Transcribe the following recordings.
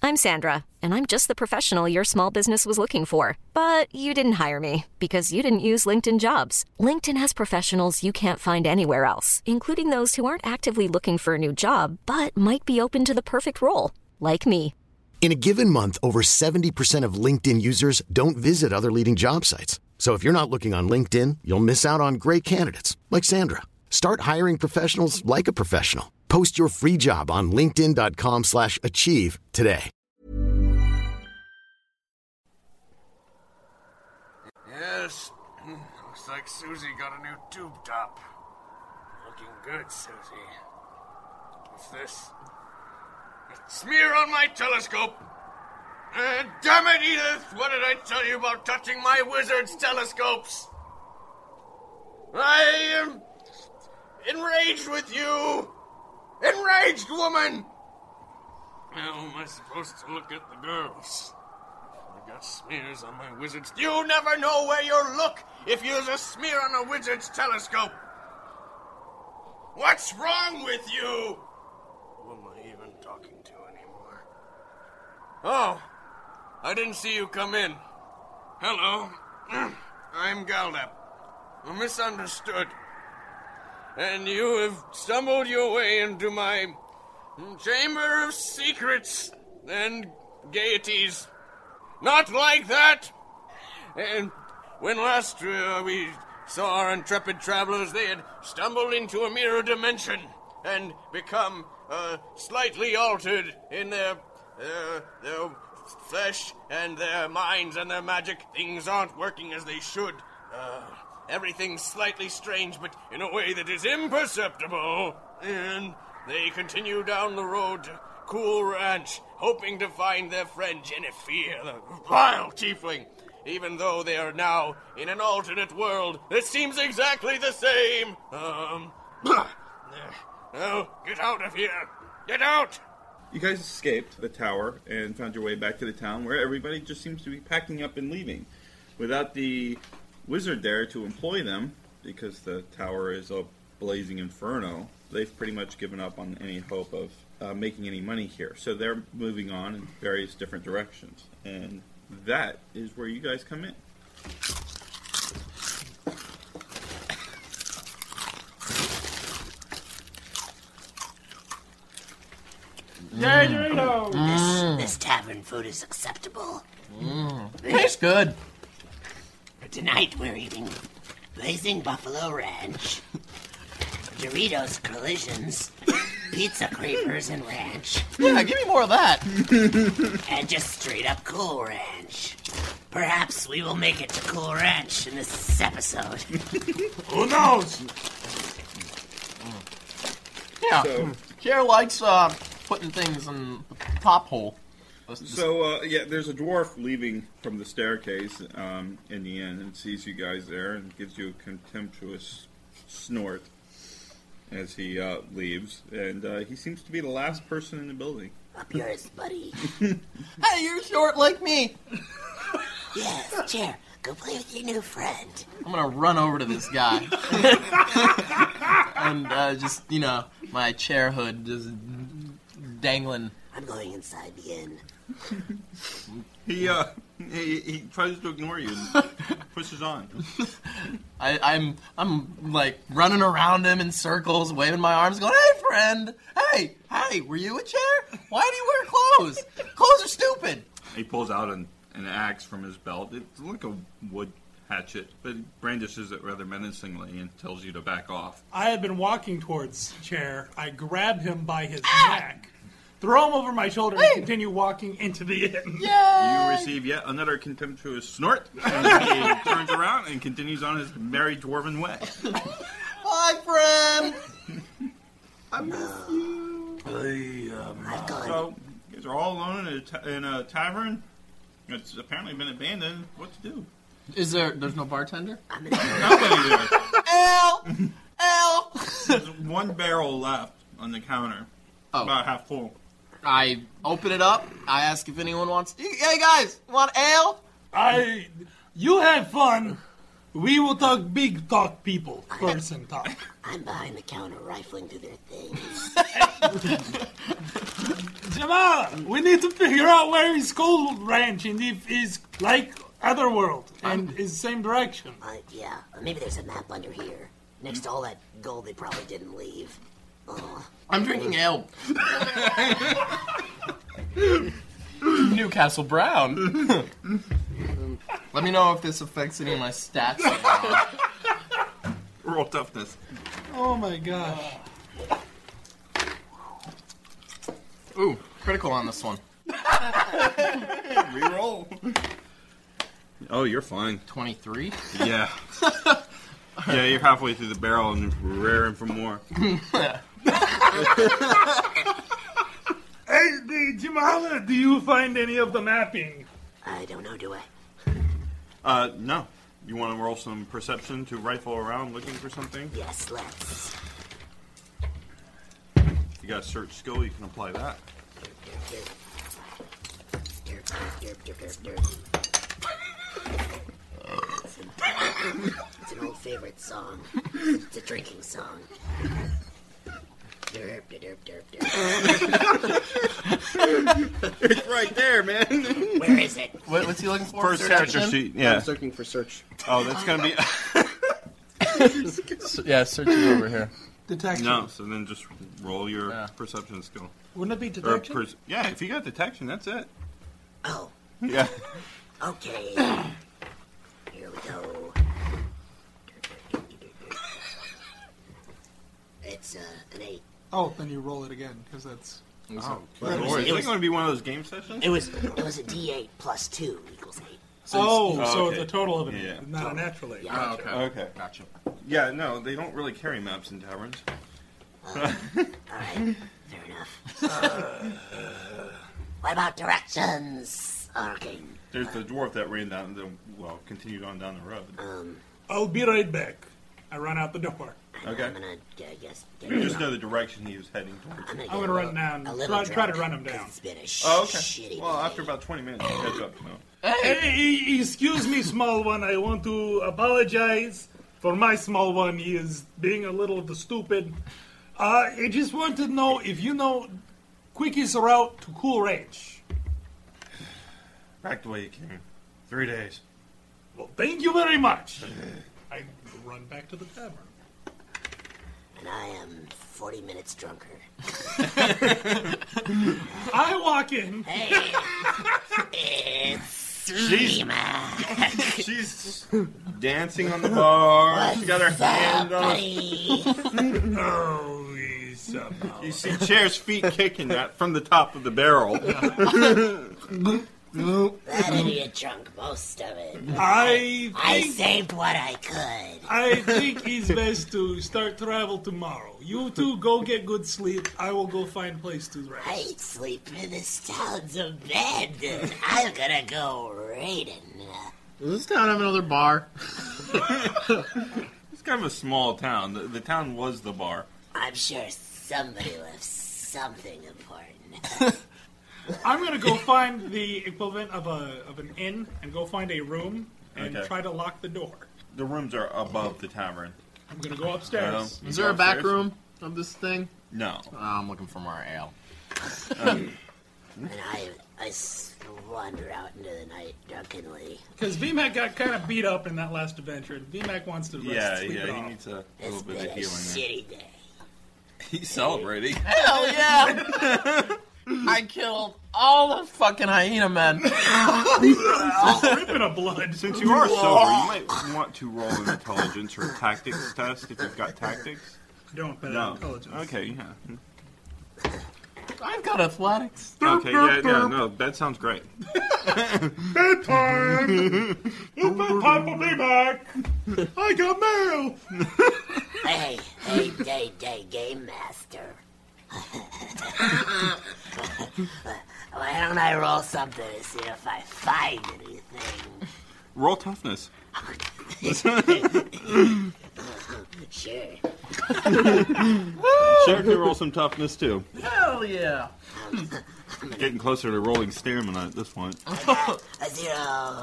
I'm Sandra, and I'm just the professional your small business was looking for. But you didn't hire me because you didn't use LinkedIn Jobs. LinkedIn has professionals you can't find anywhere else, including those who aren't actively looking for a new job, but might be open to the perfect role, like me. In a given month, over 70% of LinkedIn users don't visit other leading job sites. So if you're not looking on LinkedIn, you'll miss out on great candidates like Sandra. Start hiring professionals like a professional. Post your free job on linkedin.com/achieve today. Yes, looks like Susie got a new tube top. Looking good, Susie. What's this? A smear on my telescope. Damn it, Edith! What did I tell you about touching my wizard's telescopes? I am enraged with you! Enraged, woman! How am I supposed to look at the girls? I got smears on my wizard's... You never know where you'll look if you use a smear on a wizard's telescope! What's wrong with you? Who am I even talking to anymore? Oh, I didn't see you come in. Hello, I'm Galdap. I'm misunderstood. And you have stumbled your way into my chamber of secrets and gaieties. Not like that! And when last we saw our intrepid travelers, they had stumbled into a mirror dimension and become slightly altered in their flesh and their minds and their magic. Things aren't working as they should. Everything's slightly strange, but in a way that is imperceptible. And they continue down the road to Cool Ranch, hoping to find their friend Jennifer, the vile tiefling, even though they are now in an alternate world that seems exactly the same. No, get out of here. Get out! You guys escaped the tower and found your way back to the town where everybody just seems to be packing up and leaving. Without the wizard there to employ them, because the tower is a blazing inferno, they've pretty much given up on any hope of making any money here. So they're moving on in various different directions. And that is where you guys come in. This tavern food is acceptable. Tastes good. For tonight we're eating Blazing Buffalo Ranch, Doritos Collisions, Pizza Creepers and Ranch. Yeah, give me more of that. And just straight up Cool Ranch. Perhaps we will make it to Cool Ranch in this episode. Who knows? Yeah, Chair likes putting things in the top hole. So, there's a dwarf leaving from the staircase in the end and sees you guys there and gives you a contemptuous snort as he leaves. And he seems to be the last person in the building. Up yours, buddy. Hey, you're short like me. Yes, Chair, go play with your new friend. I'm gonna run over to this guy. And just, my chair hood just dangling. I'm going inside the inn. He tries to ignore you and pushes on. I'm like running around him in circles, waving my arms, going, "Hey, friend! Hey, were you a chair? Why do you wear clothes? Clothes are stupid." He pulls out an axe from his belt. It's like a wood hatchet, but he brandishes it rather menacingly and tells you to back off. I had been walking towards Chair. I grab him by his neck, throw him over my shoulder, and continue walking into the inn. Yay! You receive yet another contemptuous snort, and he turns around and continues on his merry dwarven way. Hi, friend! I miss you. So, you guys are all alone in a tavern? It's apparently been abandoned. What to do? There's no bartender? Nobody there. Ale! There's one barrel left on the counter. Oh. About half full. I open it up. I ask if anyone wants... Hey, guys, want ale? You had fun. We will talk big talk people. Person talk. I'm behind the counter rifling through their things. Jamal, we need to figure out where is Cool Ranch and if it's like Otherworld and is same direction. Yeah, maybe there's a map under here. Next to all that gold they probably didn't leave. I'm drinking ale. Newcastle Brown. Let me know if this affects any of my stats. Roll toughness. Oh my gosh. Ooh, critical on this one. Reroll. Oh, you're fine. 23. Yeah. Yeah, you're halfway through the barrel and raring for more. Hey, Jamal, do you find any of the mapping? I don't know, do I? No. You want to roll some perception to rifle around looking for something? Yes, let's. If you got a search skill, you can apply that. It's an old favorite song. It's a drinking song. Derp, derp, derp, derp. It's right there, man. Where is it? What's he looking for? First character sheet, yeah. I'm searching for search. Oh, that's going to be... Yeah, search is over here. Detection. No, so then just roll your perception skill. Wouldn't it be Or detection? yeah, if you got detection, that's it. Oh, Yeah. okay. Here we go. It's an 8. Oh, then you roll it again, because that's... Oh, Lord. Is it going to be one of those game sessions? It was a D8 plus 2 equals 8. So okay. it's a total of an Yeah. 8, not a natural 8. Yeah. Okay. Okay. Gotcha. Yeah, no, they don't really carry maps in taverns. Alright, fair enough. What about directions? Okay. There's the dwarf that ran down, continued on down the road. I'll be right back. I run out the door. Okay. I'm gonna guess. You just know the direction he was heading towards. I'm I'm gonna run down. Try to run him down. It's been a Oh, okay. shitty Well, day. after about 20 minutes, you catch up. No. Hey, excuse me, small one. I want to apologize for my small one. He is being a little stupid. I just want to know if you know quickest route to Cool Ranch. Back the way you came. 3 days. Well, thank you very much. I run back to the tavern. And I am 40 minutes drunker. I walk in. Hey, it's Rima. She's dancing on the bar. She got her hand on. Buddy. Oh, somehow. You see Chair's feet kicking that from the top of the barrel. That idiot drank most of it. I I think saved what I could. I think it's best to start travel tomorrow. You two go get good sleep. I will go find a place to rest. I ain't sleeping. This town's abandoned. I'm gonna go raiding. Does this town have another bar? It's kind of a small town. The town was the bar. I'm sure somebody left something important. I'm gonna go find the equivalent of an inn and go find a room and Okay. try to lock the door. The rooms are above the tavern. I'm gonna go upstairs. Is there a back room of this thing? No. I'm looking for more ale. And I wander out into the night drunkenly. Because VMAC got kind of beat up in that last adventure. And VMAC wants to rest, sleep it he off. needs a It's little bit been of a healing there. shitty day. He's celebrating. Hell yeah! I killed all the fucking hyena men. Ripping of blood. Since you are sober, you might want to roll an intelligence or a tactics test if you've got tactics. Don't bet No. on intelligence. Okay, yeah. I've got athletics. Okay, yeah, no, that sounds great. Bedtime! It's bedtime for VMAC! I got mail! Hey, Game Master. Why don't I roll something to see if I find anything? Roll toughness. Sure. Sheriff can roll some toughness too. Hell yeah! getting closer to rolling stamina at this point. A 0.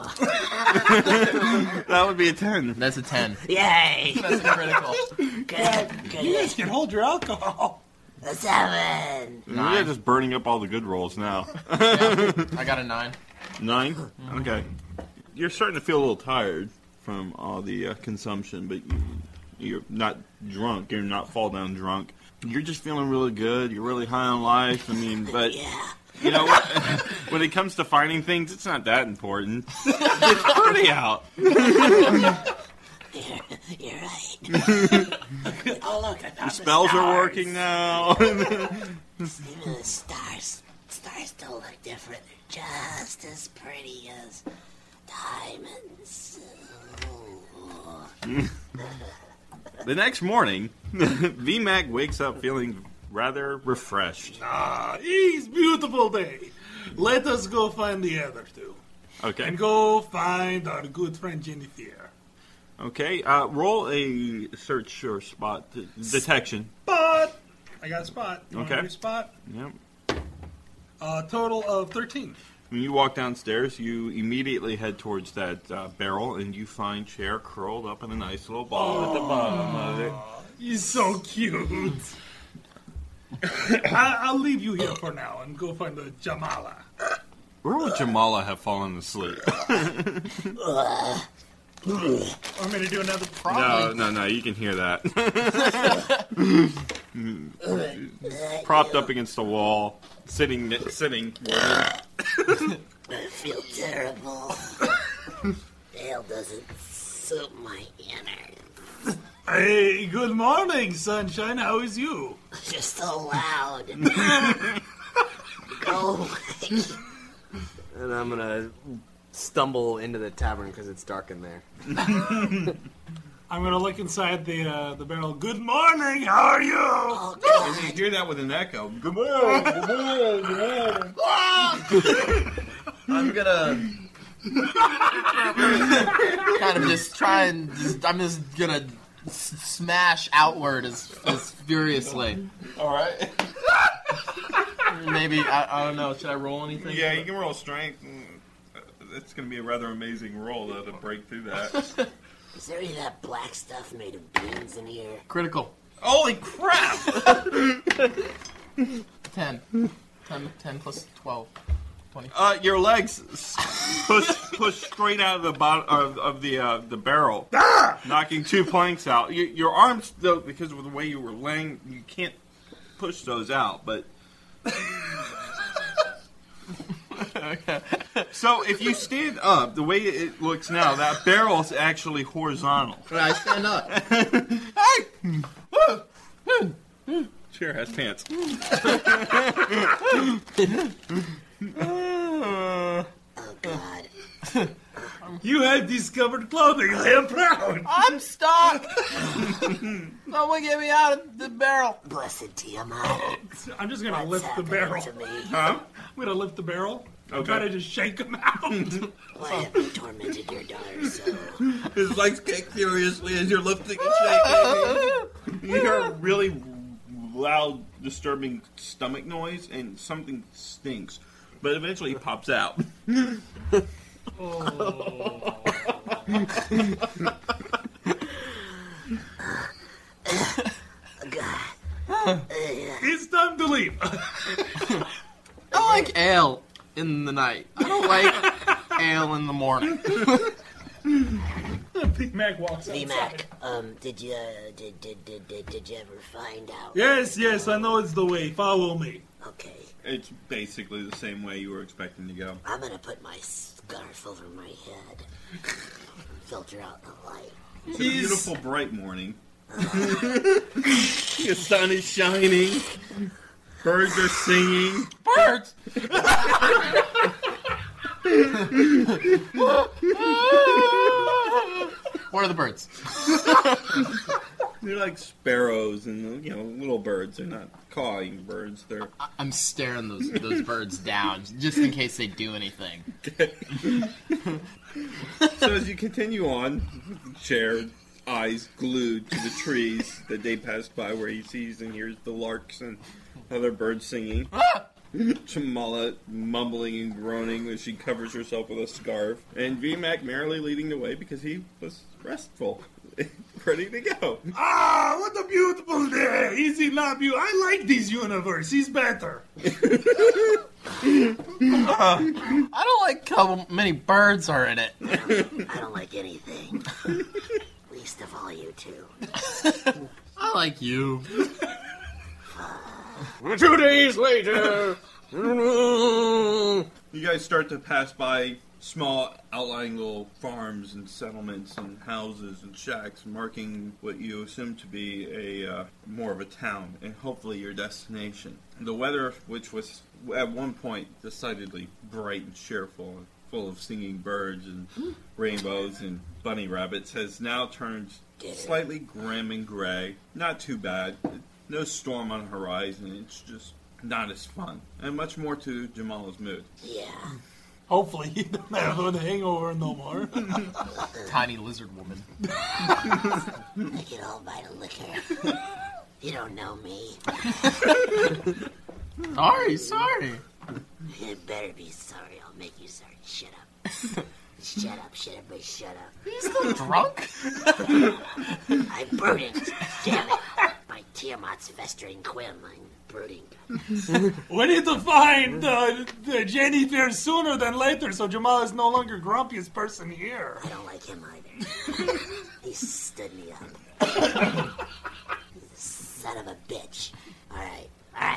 That would be a 10. That's a 10. Yay! That's critical. Good. You guys can hold your alcohol. A 7. You're just burning up all the good rolls now. I got a 9. 9? Okay. You're starting to feel a little tired from all the consumption, but you're not drunk. You're not fall down drunk. You're just feeling really good. You're really high on life. I mean, but you know what? When it comes to finding things, it's not that important. It's pretty out. You're right. Oh, look, I found The spells are working now. Even the stars. Stars don't look different. They're just as pretty as diamonds. The next morning, VMAC wakes up feeling rather refreshed. It's beautiful day. Let us go find the other two. Okay. And go find our good friend Jennifer. Okay. Roll a search or spot detection. Spot! I got a spot. You want Okay. a spot? Yep. Total of 13. When you walk downstairs, you immediately head towards that barrel, and you find Cher curled up in a nice little ball at the bottom of it. He's so cute. I'll leave you here for now and go find the Jamala. Where would Jamala have fallen asleep? I'm going to do another No, you can hear that. Propped up against the wall, sitting. I feel terrible. Ale doesn't suit my innards. Hey, good morning, sunshine. How is you? You're so loud. Go away. And I'm gonna stumble into the tavern because it's dark in there. I'm going to look inside the barrel. Good morning. How are you? Oh, God. And you hear that with an echo. Good morning. Good morning. Good morning. I'm gonna kind of just try and I'm just gonna smash outward as furiously. All right. Maybe I don't know. Should I roll anything? Yeah, you can roll strength. It's going to be a rather amazing roll, though, to break through that. Is there any of that black stuff made of beans in here? Critical. Holy crap! 10 plus 12. 20. Your legs push straight out of the bottom of the barrel, knocking 2 planks out. Your arms, though, because of the way you were laying, you can't push those out. But Okay. so if you stand up, the way it looks now, that barrel is actually horizontal. I stand up. Hey! Cher has pants. Oh, God. You have discovered clothing. I am proud. I'm stuck. Someone get me out of the barrel. Blessed Tiamat. I'm just going to What's lift the happening barrel. to me? Huh? I'm going to lift the barrel. Okay. Try to just shake him out. Why have you tormented your daughter so? His legs kick furiously as you're lifting and shaking. You hear a really loud, disturbing stomach noise, and something stinks. But eventually he pops out. It's time to leave. I like ale in the night. I don't like ale in the morning. Big Mac walks outside. VMAC, did you ever find out? Yes, I know it's the way. Follow me. Okay, It's basically the same way you were expecting to go. I'm gonna put my scarf over my head. Filter out the light. It's a beautiful, bright morning. The sun is shining. Birds are singing. Birds! Where are the birds? They're like sparrows and little birds. They're not cawing birds. They're I'm staring those birds down just in case they do anything. So as you continue on, Cher, eyes glued to the trees that they pass by, where he sees and hears the larks and other birds singing. Jamala mumbling and groaning as she covers herself with a scarf. And VMAC merrily leading the way because he was restful. Ready to go. Ah, what a beautiful day! Is it not beautiful? I like this universe. He's better. I don't like how many birds are in it. I don't like anything. Least of all you two. I like you. 2 days later. You guys start to pass by small outlying little farms and settlements and houses and shacks marking what you assume to be a more of a town and hopefully your destination. The weather, which was at one point decidedly bright and cheerful and full of singing birds and rainbows and bunny rabbits, has now turned slightly grim and gray. Not too bad. No storm on the horizon. It's just not as fun. And much more to Jamala's mood. Yeah. Hopefully he doesn't have the hangover no more. Tiny lizard woman. I get all by the liquor. You don't know me. Sorry. You better be sorry. I'll make you sorry. Shut up. Shut up, shut up. Are you still drunk? I'm brooding. Damn it. My Tiamat's festering quim. I'm brooding. We need to find the Jennifer sooner than later so Jamal is no longer grumpiest person here. I don't like him either. He stood me up. Son of a bitch. All right.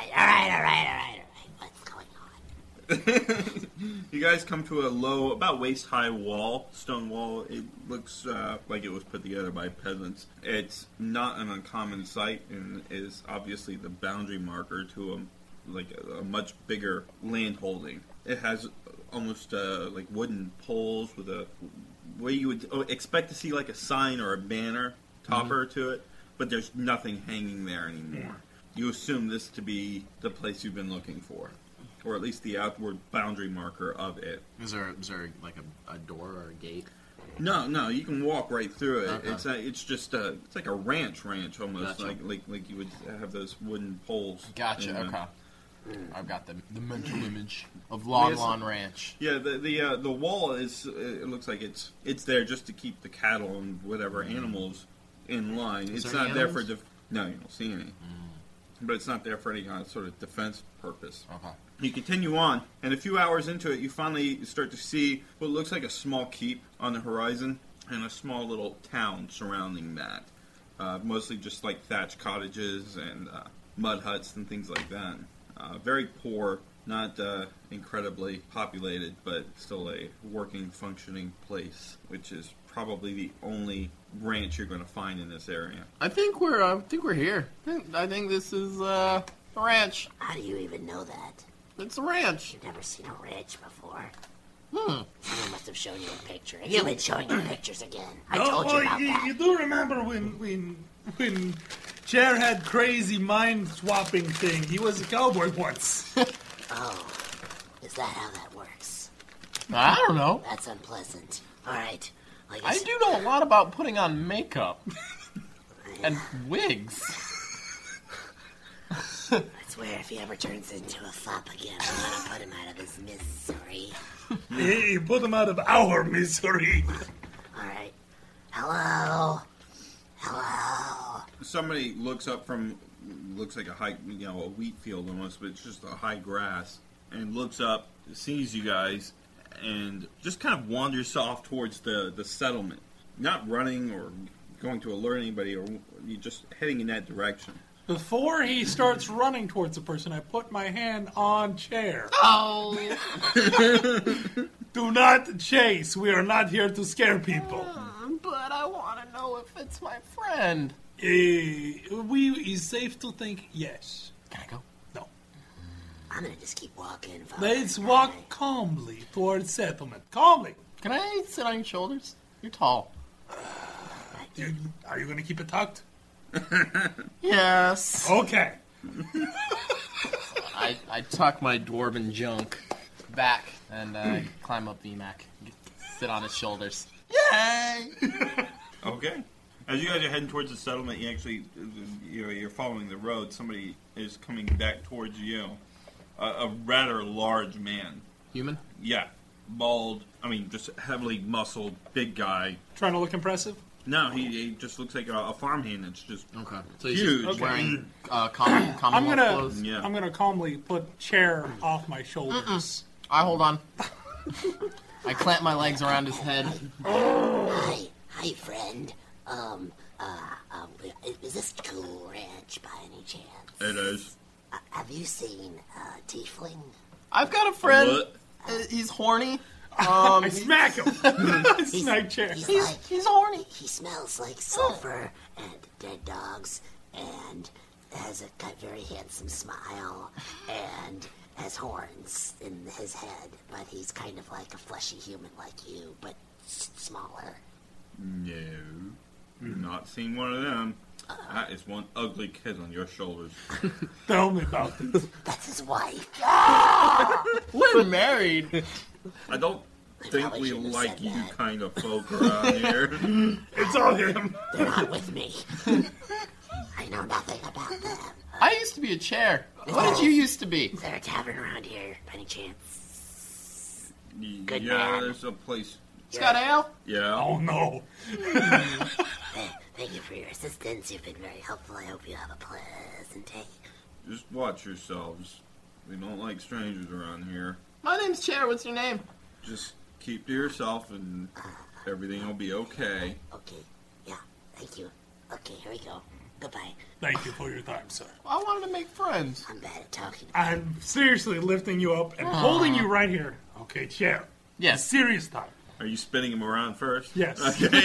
What's going on? You guys come to a low, about waist-high wall, stone wall. It looks like it was put together by peasants. It's not an uncommon sight and is obviously the boundary marker to a much bigger land holding. It has almost like wooden poles with a where you would expect to see like a sign or a banner topper to it, but there's nothing hanging there anymore. You assume this to be the place you've been looking for, or at least the outward boundary marker of it. Is there like a door or a gate? No, you can walk right through it. Okay. It's just it's like a ranch almost, Gotcha. like you would have those wooden poles. Gotcha, And, okay. I've got the mental image of Long Lawn Ranch. Yeah, the wall is. It looks like it's there just to keep the cattle and whatever animals in line. Is It's there not there for. animals? No, you don't see any. But it's not there for any kind of sort of defense purpose. Okay. You continue on, and a few hours into it, you finally start to see what looks like a small keep on the horizon and a small little town surrounding that. Mostly just like thatched cottages and mud huts and things like that. Very poor, not incredibly populated, but still a working, functioning place, which is probably the only ranch you're going to find in this area. I think we're here. I think this is a ranch. How do you even know that? It's a ranch. You've never seen a ranch before. Someone must have shown you a picture. And you've been showing you pictures again. I told you about that. You do remember when Chair had crazy mind swapping thing? He was a cowboy once. Oh, is that how that works? I don't know. That's unpleasant. All right. I do know a lot about putting on makeup and wigs. I swear, if he ever turns into a fop again, I'm gonna put him out of his misery. He put him out of our misery. All right. Hello. Somebody looks up from, looks like a high, a wheat field almost, but it's just a high grass, and looks up, sees you guys, and just kind of wanders off towards the settlement. Not running or going to alert anybody, or you just heading in that direction. Before he starts running towards the person, I put my hand on Chair. Oh. Do not chase. We are not here to scare people. But I want to know if it's my friend. Is safe to think yes. Can I go? No. I'm gonna just keep walking. Let's walk calmly towards settlement. Calmly. Can I sit on your shoulders? You're tall. Are you going to keep it tucked? Yes. Okay. I tuck my dwarven junk back and climb up VMAC. Sit on his shoulders. Yay! Okay. As you guys are heading towards the settlement, you're following the road. Somebody is coming back towards you. a rather large man. Human? Yeah, bald. I mean, just heavily muscled, big guy. Trying to look impressive? No, he just looks like a farmhand. It's just Okay. So he's huge. just wearing I'm Commonwealth gonna clothes? Yeah. I'm gonna calmly put chair off my shoulders. I hold on. I clamp my legs around his head. Hi, friend. Is this Cool Ranch by any chance? It is. Have you seen Tiefling? I've got a friend. What? He's horny. I smack him. Smack chair. He's horny. He smells like sulfur and dead dogs, and has a very handsome smile, and has horns in his head, but he's kind of like a fleshy human like you, but smaller. No, not seen one of them. That is one ugly kid on your shoulders. Tell me about this. That's his wife. We're married. I don't think probably we shouldn't have like said you that. kind of folk around here. It's all him. They're not with me. I know nothing about them. I used to be a chair. What did you used to be? Is there a tavern around here, by any chance? Good Yeah, man. there's a place. Scott Ale? Yeah. Oh no. Thank you for your assistance. You've been very helpful. I hope you have a pleasant day. Just watch yourselves. We don't like strangers around here. My name's Chair. What's your name? Just keep to yourself and everything will be okay. Okay. Yeah. Thank you. Okay, here we go. Goodbye. Thank you for your time, sir. I wanted to make friends. I'm bad at talking. I'm seriously lifting you up and holding you right here. Okay, chair. Yes. Serious time. Are you spinning him around first? Yes. Okay.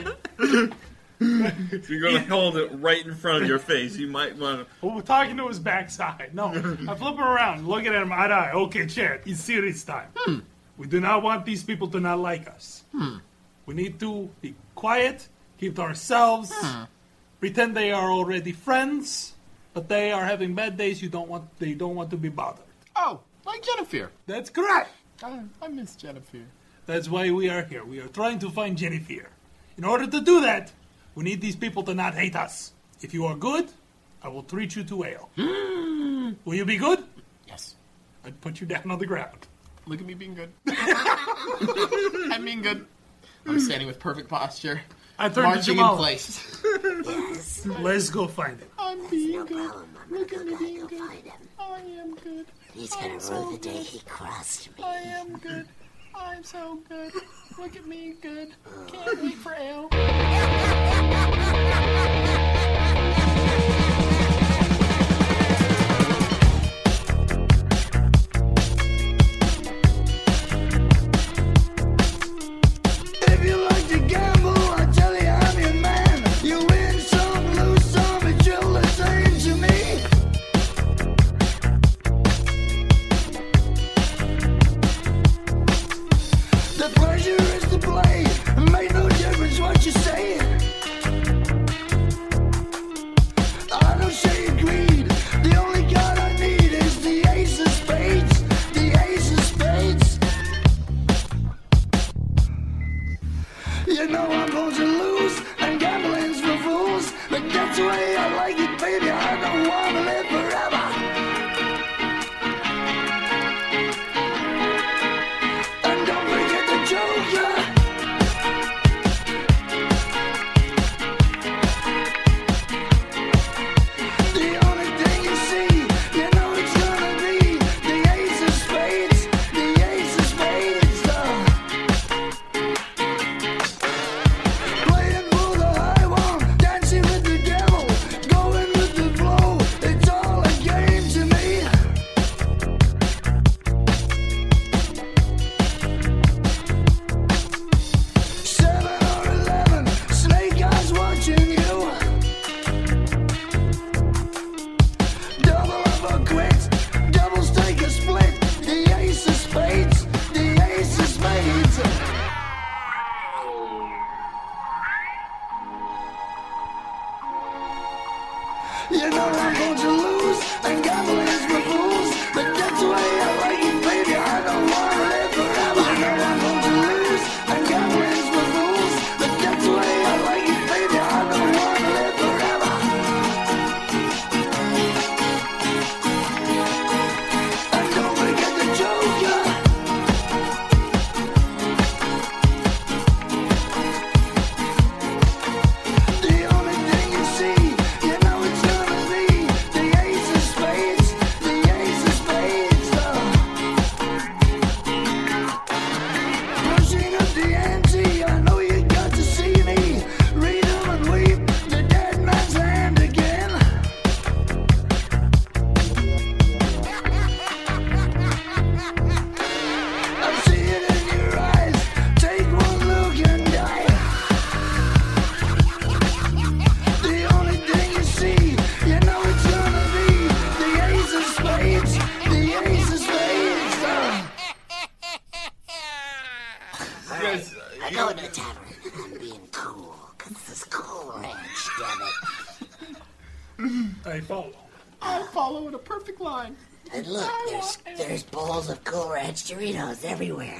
If you're going to hold it right in front of your face, you might want to... Well, we're talking to his backside. No, I flip him around, looking at him eye to eye. Okay, chair. It's serious time. We do not want these people to not like us. We need to be quiet, keep to ourselves, pretend they are already friends, but they are having bad days. They don't want to be bothered. Oh, like Jennifer. That's correct. I miss Jennifer. That's why we are here. We are trying to find Jennifer. In order to do that, we need these people to not hate us. If you are good, I will treat you to ale. Will you be good? Yes. I'd put you down on the ground. Look at me being good. I'm being good. I'm standing with perfect posture. I turned to Marching in Jamal. place. Yes. Let's go find him. I'm being No good. problem. I'm Look gonna at me go being go good. find him. I am good. He's gonna rue the day he crossed me. I am good. I'm so good. Look at me good. Can't wait for ale. If you like to gamble, I tell you I'm your man. You win some, lose some, it's all the same to me. The pleasure is to play. It make no difference what you say. I don't say greed. The only card I need is the ace of spades. The ace of spades. You know I'm going to lose, and gambling's for fools. But that's the way I like it, baby. I don't want to live forever. And don't forget the Joker. The only thing you see, you know it's gonna be the ace of spades. The ace of spades. All right, I go into the tavern and I'm being cool, because this is Cool Ranch, damn it. I follow. I follow in a perfect line. And look, there's bowls of Cool Ranch Doritos everywhere.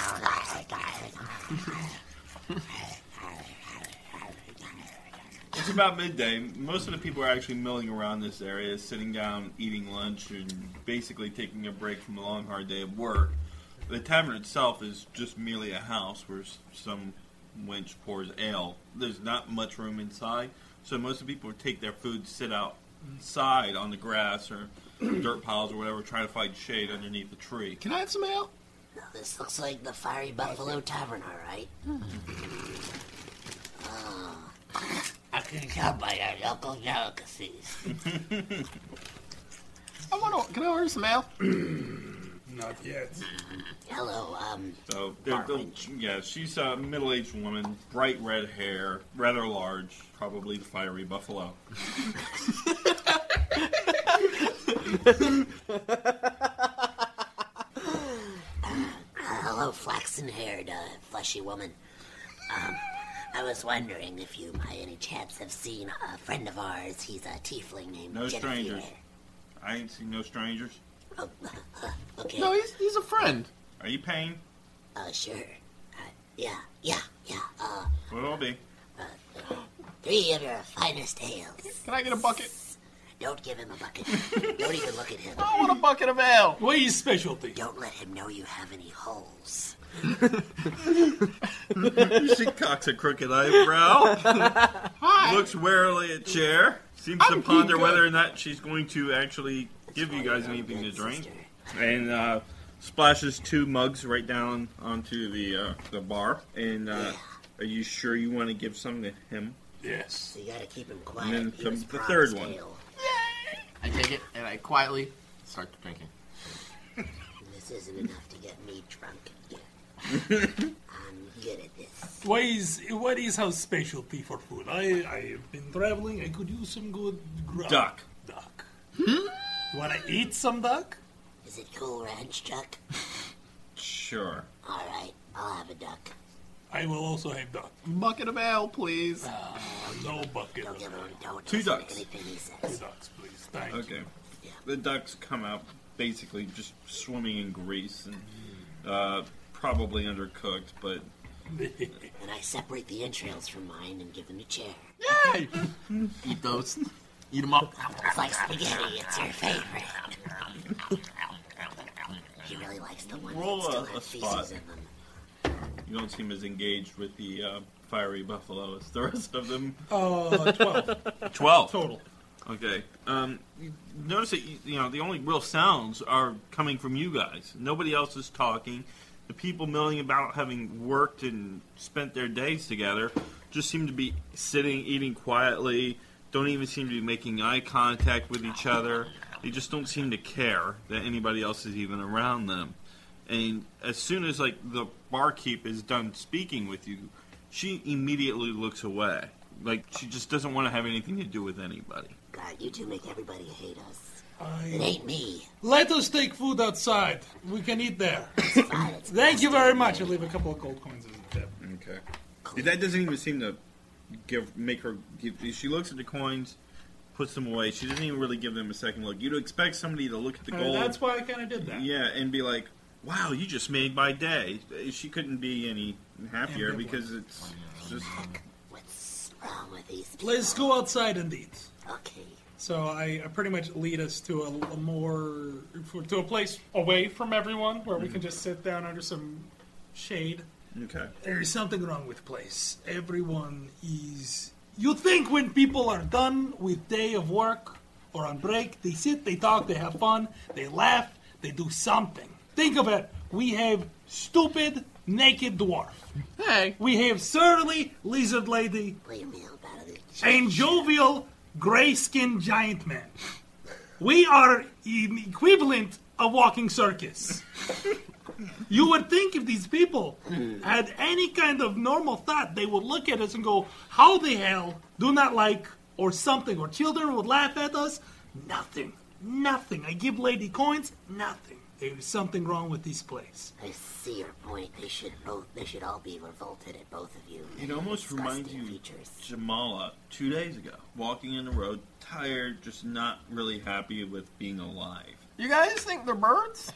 It's about midday. Most of the people are actually milling around this area, sitting down, eating lunch, and basically taking a break from a long, hard day of work. The tavern itself is just merely a house where some wench pours ale. There's not much room inside, so most of the people take their food, sit outside on the grass or dirt piles or whatever, trying to find shade underneath the tree. Can I have some ale? Now, this looks like the Fiery Buffalo Tavern, all right? I can tell by our local delicacies. Can I order some ale? Not yet. Hello, So, Orange. yeah, she's a middle-aged woman, bright red hair, rather large, probably the Fiery Buffalo. Hello, flaxen-haired, fleshy woman. I was wondering if you, by any chance, have seen a friend of ours. He's a tiefling named No Jennifer. strangers. I ain't seen no strangers. Oh, okay. No, he's a friend. Are you paying? Sure. Yeah. What'll it be? 3 of your finest ales. Can I get a bucket? Don't give him a bucket. Don't even look at him. I want a bucket of ale. What is specialty? Don't let him know you have any holes. She cocks a crooked eyebrow, looks warily at Chair, seems to ponder whether or not she's going to actually give you guys anything to drink, and splashes 2 mugs right down onto the bar. And are you sure you want to give some to him? Yes. So you gotta keep him quiet. And then He was the third promised one. ale. I take it and I quietly start drinking. This isn't enough to get me drunk. I'm good at this. What is our specialty for food? I have been traveling. I could use some good grub. Duck. You want to eat some duck? Is it Cool Ranch, Chuck? Sure. All right, I'll have a duck. I will also have duck. Bucket of ale, please. No bucket. Don't give him. Don't 2 listen to ducks. anything he 2 says. ducks, please. Thank you. Okay. The ducks come out basically just swimming in grease and probably undercooked, but And I separate the entrails from mine and give him a chair. Yay! Eat those. Eat them up. It's like spaghetti. It's your favorite. He really likes the ones Roll that still a have spot. feces in them. you don't seem as engaged with the Fiery Buffalo as the rest of them. 12 12. total. Okay. You notice that the only real sounds are coming from you guys. Nobody else is talking. The people milling about, having worked and spent their days together, just seem to be sitting, eating quietly. Don't even seem to be making eye contact with each other. They just don't seem to care that anybody else is even around them. And as soon as the barkeep is done speaking with you, she immediately looks away. Like she just doesn't want to have anything to do with anybody. God, you two make everybody hate us. I- It ain't me. Let us take food outside. We can eat there. It's fine. It's Thank you best very in much. there. I'll leave a couple of gold coins in the tip. Okay. That doesn't even seem to make her. She looks at the coins, puts them away. She doesn't even really give them a second look. You'd expect somebody to look at the gold. That's why I kind of did that. Yeah, and be like, "Wow, you just made my day." She couldn't be any happier because it's just. What's wrong with these people? Let's go outside and eat. Okay. So I pretty much lead us to to a place away from everyone where we can just sit down under some shade. Okay. There is something wrong with the place. Everyone is. You think when people are done with day of work or on break, they sit, they talk, they have fun, they laugh, they do something. Think of it. We have stupid, naked dwarf. Hey. We have surly lizard lady Leave me up out of this. and jovial gray-skinned giant man. We are in equivalent of walking circus. You would think if these people had any kind of normal thought, they would look at us and go, how the hell do not like or something, or children would laugh at us? Nothing. Nothing. I give lady coins? Nothing. There is something wrong with this place. I see your point. They should all be revolted at both of you. It almost reminds you of Jamala 2 days ago. Walking in the road, tired, just not really happy with being alive. You guys think they're birds?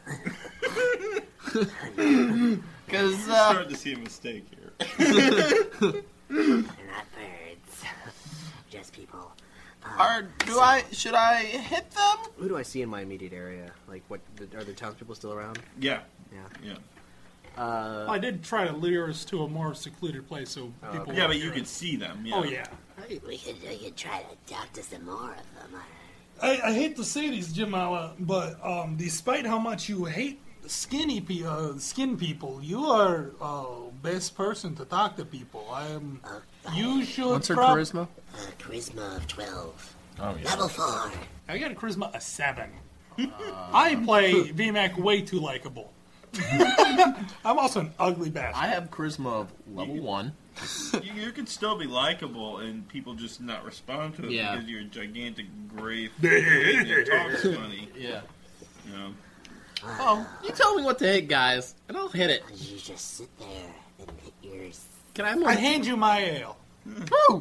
Because starting to see a mistake here. They're not birds. Just people. Should I hit them? Who do I see in my immediate area? Like, what are the townspeople still around? Yeah. Yeah. I did try to lure us to a more secluded place so people. Yeah, but you could see them. Yeah. Oh yeah. We could try to talk to some more of them. I hate to say this, Jamala, but despite how much you hate skin people, you are best person to talk to people. You should. What's her charisma? Charisma of 12. Oh yeah. Level 4. I got a charisma of 7. I play VMAC way too likable. I'm also an ugly bastard. I have charisma of level 1. You could still be likable and people just not respond to it because you're a gigantic gray and you talk funny. Yeah. You know. Oh, you tell me what to hit, guys, and I'll hit it. You just sit there and hit yours. Can I? I hand you my ale. Woo!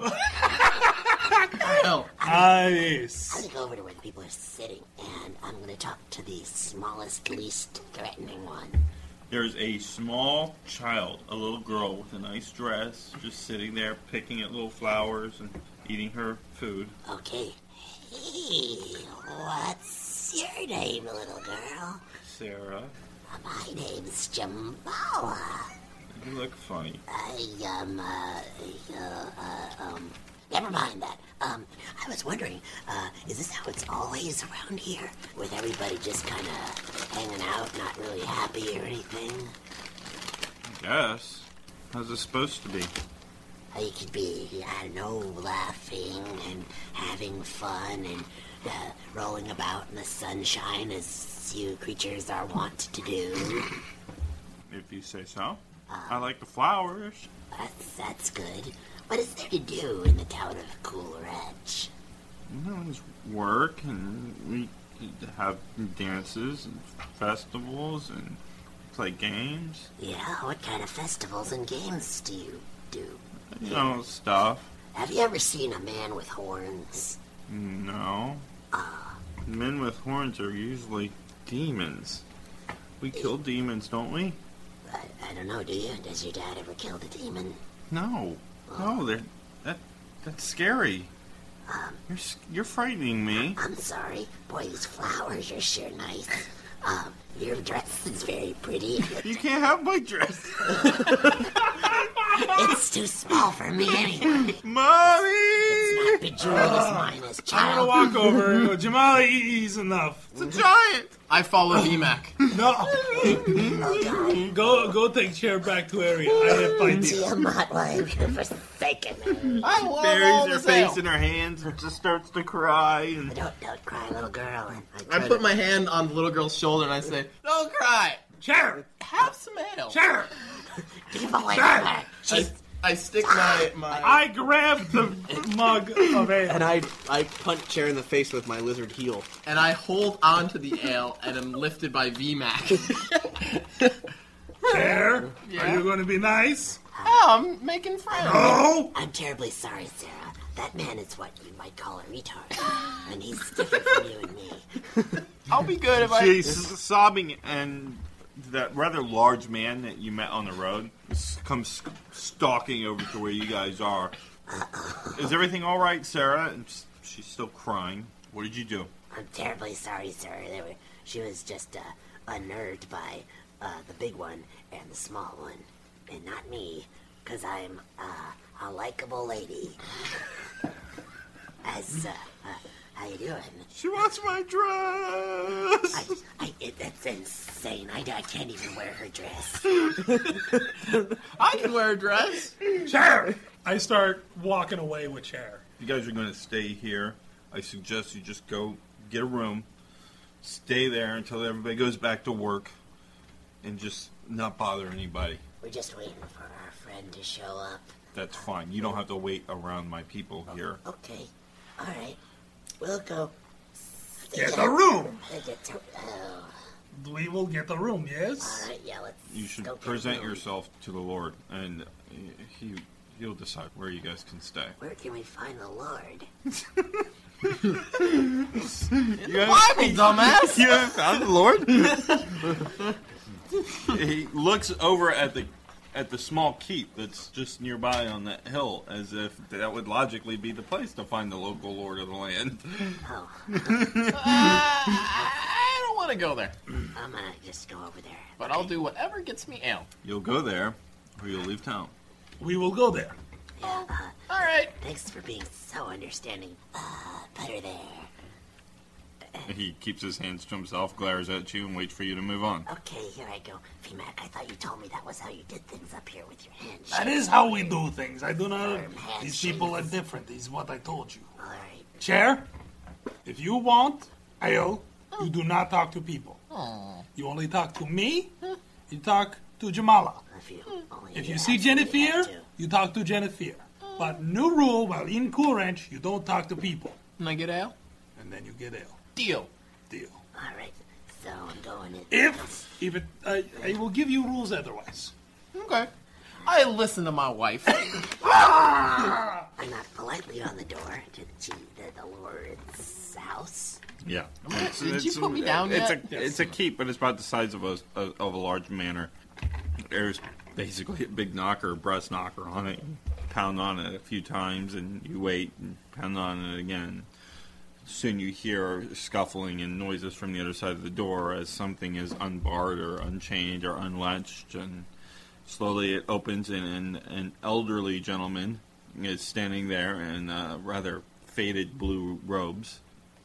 Ale. Nice. I'm gonna go over to where the people are sitting, and I'm gonna talk to the smallest, least threatening one. There's a small child, a little girl with a nice dress, just sitting there picking at little flowers and eating her food. Okay. Hey, what's your name, little girl? Sarah. My name's Jamala. You look funny. Never mind that. I was wondering, is this how it's always around here? With everybody just kind of hanging out, not really happy or anything? I guess. How's it supposed to be? You could be, I don't know, laughing and having fun and rolling about in the sunshine as you creatures are wont to do. If you say so. I like the flowers. That's good. What is there to do in the town of Coolidge? There's work, and we have dances and festivals and play games. Yeah, what kind of festivals and games do you do? You know, stuff. Have you ever seen a man with horns? No. Men with horns are usually demons. We kill demons, don't we? I don't know, do you? Does your dad ever kill a demon? No. No, that's scary. You're frightening me. I'm sorry. Boy, these flowers are sure nice. Your dress is very pretty. You can't have my dress. It's too small for me anyway. Mommy! It's not bejeweled as mine as I'm child. gonna walk over and go, Jamala, he's enough. It's a giant! I follow VMAC. No. Oh, God. Go take chair back to area. I have ideas. Tiamat, why have you forsaken me? I love all Buries her this face ale. in her hands and just starts to cry. And Don't cry, little girl. I put my hand on the little girl's shoulder and I say, "Don't cry. Chair. Have some ale." Chair. Keep away from her. I stick my I grabbed the mug of ale. And I punch Chair in the face with my lizard heel. and I hold on to the ale and am lifted by VMAC. Chair. Yeah? Are you going to be nice? Oh, I'm making friends. Oh. I'm terribly sorry, Sarah. That man is what you might call a retard. And he's different from you and me. I'll be good if she's sobbing, and that rather large man that you met on the road comes stalking over to where you guys are. Is everything all right, Sarah? And she's still crying. What did you do? I'm terribly sorry, sir. She was just unnerved by the big one and the small one, and not me, because I'm a likable lady. How you doing? She wants my dress. That's insane. I can't even wear her dress. I can wear a dress. Chair. I start walking away with Chair. If you guys are going to stay here, I suggest you just go get a room, stay there until everybody goes back to work, and just not bother anybody. We're just waiting for our friend to show up. That's fine. You don't have to wait around my people here. Okay. All right. We'll go. Get a room. we will get a room, yes? All right, yeah, let's. You should go get a present room. yourself to the Lord, and he'll decide where you guys can stay. Where can we find the Lord? Bible, dumbass. You haven't found the Lord? He looks over at the small keep that's just nearby on that hill, as if that would logically be the place to find the local lord of the land. Oh, I don't want to go there, I'm gonna just go over there. but I'll do whatever gets me ale. You'll go there, or you'll leave town. We will go there. Yeah, All right. thanks for being so understanding. Better there. He keeps his hands to himself, glares at you, and waits for you to move on. Okay, here I go. VMAC, I thought you told me that was how you did things up here with your hands. That is how we do things. I do not. Firm These people are different. Is what I told you. All right. Chair, if you want ale, you do not talk to people. You only talk to me. You talk to Jamala. If you see Jennifer, you talk to Jennifer. But new rule, while in Cool Ranch, you don't talk to people. Can I get ale? And then you get ale. Deal. Deal. All right. So I'm going in. If I will give you rules otherwise. Okay. I listen to my wife. I knock politely on the door to the Lord's house. Yeah. Did you put me down yet? It's a keep, but it's about the size of a large manor. There's basically a big brass knocker on it. You pound on it a few times, and you wait and pound on it again. Soon you hear scuffling and noises from the other side of the door as something is unbarred or unchained or unlatched, and slowly it opens and an elderly gentleman is standing there in rather faded blue robes.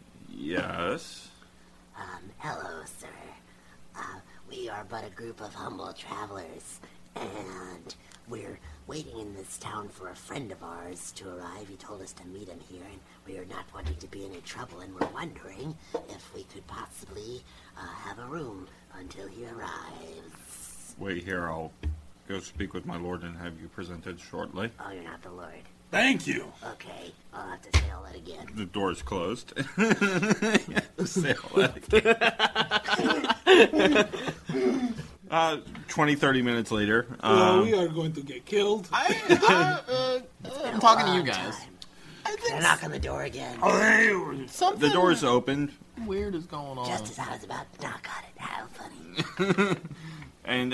Yes? Hello, sir. We are but a group of humble travelers, and we're waiting in this town for a friend of ours to arrive. He told us to meet him here, and we are not wanting to be in any trouble, and we're wondering if we could possibly have a room until he arrives. Wait here, I'll go speak with my lord and have you presented shortly. Oh, you're not the Lord. Thank you. Okay, I'll have to say all that again. The door's closed. Say all that again. 20-30 minutes later. We are going to get killed. I'm talking to you guys. Can I knock on the door again? Something The door's opened, weird is going on. Just as I was about to knock on it. How funny. and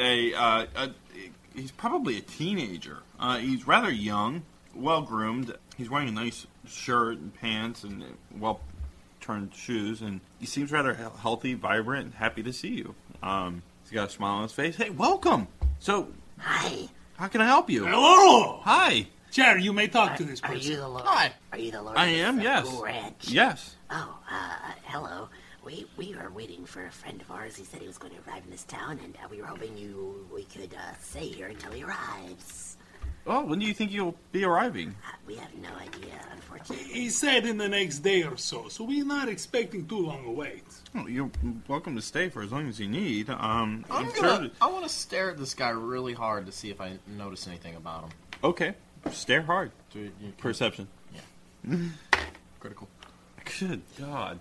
he's probably a teenager. He's rather young, well-groomed. He's wearing a nice shirt and pants and well-turned shoes, and he seems rather healthy, vibrant, and happy to see you. He's got a smile on his face. Hey, welcome. So, Hi. how can I help you? Hello. Hi. Chair, you may talk to this Are person. you the Lord? Hi. Are you the Lord? I am, of yes. Cool Ranch? Yes. Oh, hello. We are waiting for a friend of ours. He said he was going to arrive in this town, and we were hoping we could stay here until he arrives. Oh, when do you think you'll be arriving? We have no idea, unfortunately. He said in the next day or so we're not expecting too long a wait. Oh, you're welcome to stay for as long as you need. I want to stare at this guy really hard to see if I notice anything about him. Okay. Stare hard. So you- Perception. Critical. Good God.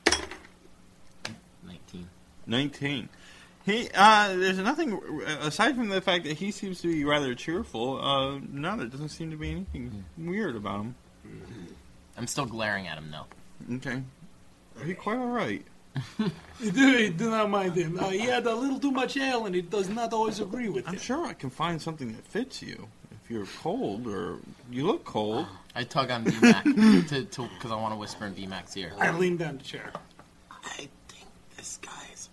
19. 19. He, there's nothing, aside from the fact that he seems to be rather cheerful, no, there doesn't seem to be anything weird about him. I'm still glaring at him, though. Okay. He's quite alright. You do not mind him. He had a little too much ale, and he does not always agree with I'm you. sure I can find something that fits you. If you're cold, or you look cold. I tug on VMAC because I want to whisper in VMAC's ear. I lean down the chair. I think this guy is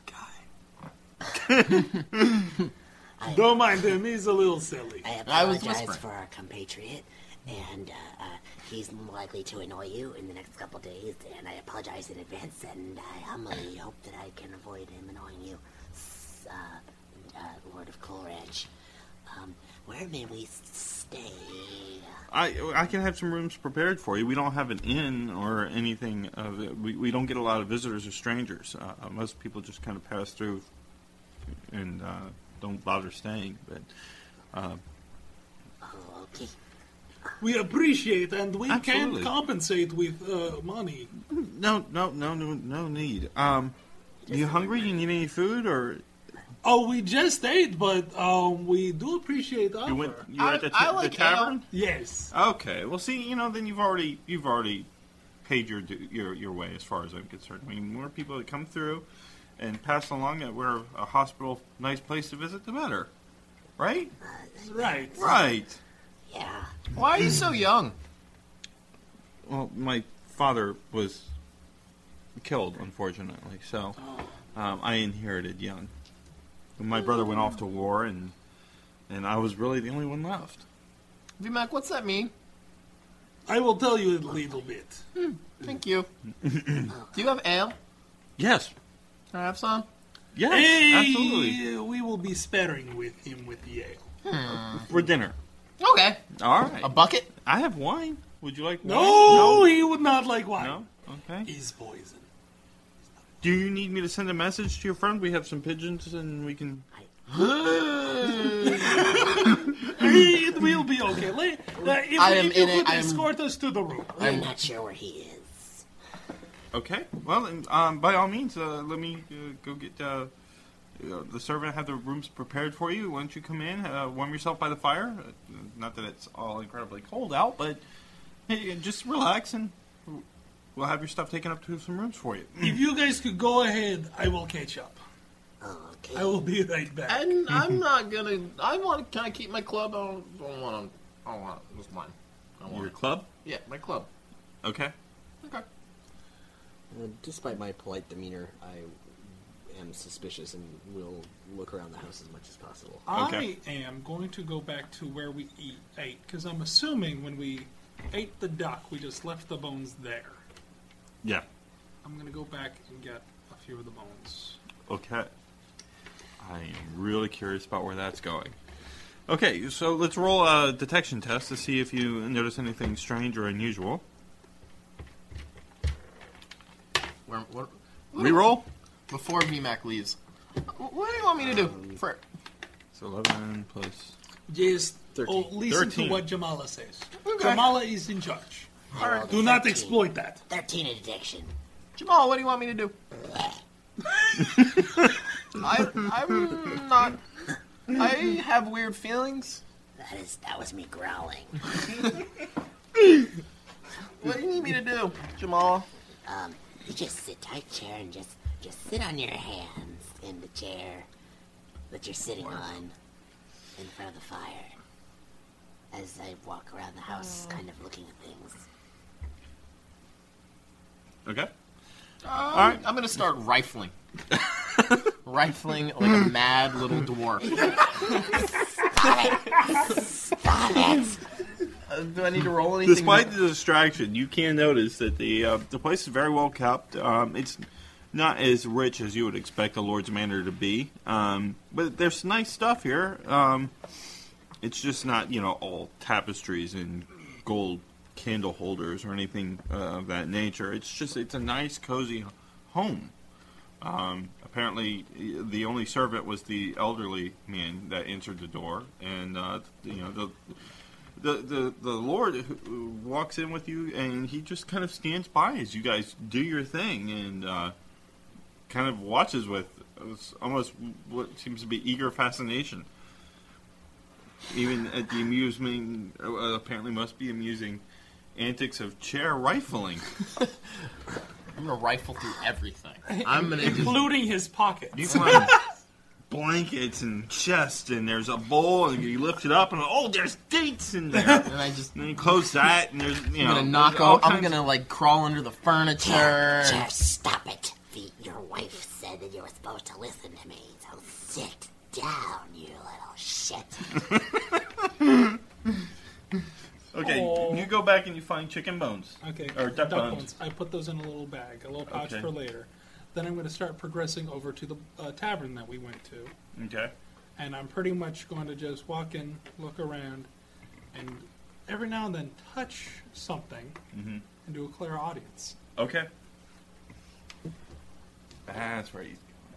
a bad guy. Don't mind him. He's a little silly. I was apologize whispering. for our compatriot, and he's likely to annoy you in the next couple days, and I apologize in advance, and I humbly hope that I can avoid him annoying you, Lord of Cool Ranch. Where may we stay? I can have some rooms prepared for you. We don't have an inn or anything of it. We don't get a lot of visitors or strangers. Most people just kind of pass through and don't bother staying. But Oh, okay. We appreciate, and we Absolutely. can compensate with money. no need. You hungry? You need any food, or Oh, we just ate, but we do appreciate the offer. you were at the tavern? Yes. Okay. Well, see, then you've already paid your way as far as I'm concerned. I mean, more people that come through and pass along that we're a hospital, nice place to visit, the better. Right? Right. Right. Yeah. Why are you so young? Well, my father was killed, unfortunately, so I inherited young. My brother went off to war, and I was really the only one left. VMAC, what's that mean? I will tell you a little bit. Thank you. Do you have ale? Yes. Can I have some? Yes, Hey, absolutely. we will be sparing with him with the ale. For dinner. Okay. All right. A bucket? I have wine. Would you like wine? No, he would not like wine. No? Okay. He's poison. Do you need me to send a message to your friend? We have some pigeons, and we can... It will be okay. If you could escort us to the room. I'm not sure where he is. Okay. Well, then, by all means, let me go get the servant, have the rooms prepared for you. Why don't you come in, warm yourself by the fire? Not that it's all incredibly cold out, but hey, just relax, and we'll have your stuff taken up to some rooms for you. If you guys could go ahead, I will catch up. Okay. I will be right back. And I'm not gonna. Can I keep my club? I don't want to. I don't want it. It's mine. I want Your it. club? Yeah, my club. Okay. Okay. Despite my polite demeanor, I am suspicious and will look around the house as much as possible. I am going to go back to where we ate, because I'm assuming when we ate the duck, we just left the bones there. Yeah. I'm going to go back and get a few of the bones. Okay. I am really curious about where that's going. Okay, so let's roll a detection test to see if you notice anything strange or unusual. What? Reroll? Before VMAC leaves. What do you want me to do? For So 11 plus... Just 13. listen 13. to what Jamala says. Okay. Jamala is in charge. I rolled Do a not 13. exploit that. 13 in detection. Jamal, what do you want me to do? I'm not. I have weird feelings. That was me growling. What do you need me to do, Jamal? You just sit tight chair and just sit on your hands in the chair that you're sitting on in front of the fire. As I walk around the house, kind of looking at things. Okay. All right. I'm gonna start rifling. Rifling like a mad little dwarf. Stop it! Do I need to roll anything? Despite the distraction, you can notice that the place is very well kept. It's not as rich as you would expect a Lord's Manor to be, but there's nice stuff here. It's just not, all tapestries and gold candle holders or anything of that nature. It's a nice, cozy home. Apparently, the only servant was the elderly man that answered the door, and the Lord who walks in with you, and he just kind of stands by as you guys do your thing, and kind of watches with almost what seems to be eager fascination. Even at the amusing, apparently must be amusing, antics of chair rifling. I'm gonna rifle through everything. I'm gonna including his pockets. You find blankets and chest, and there's a bowl, and you lift it up, and there's dates in there. And then you close that, and there's I'm gonna knock out. I'm gonna crawl under the furniture. Chair, stop it. Your wife said that you were supposed to listen to me, so sit down, you little shit. Okay, you go back and you find chicken bones. Okay. Or duck bones. I put those in a little bag, a little pouch Okay. for later. Then I'm going to start progressing over to the tavern that we went to. Okay. And I'm pretty much going to just walk in, look around, and every now and then touch something and do a clear audience. Okay. That's where he's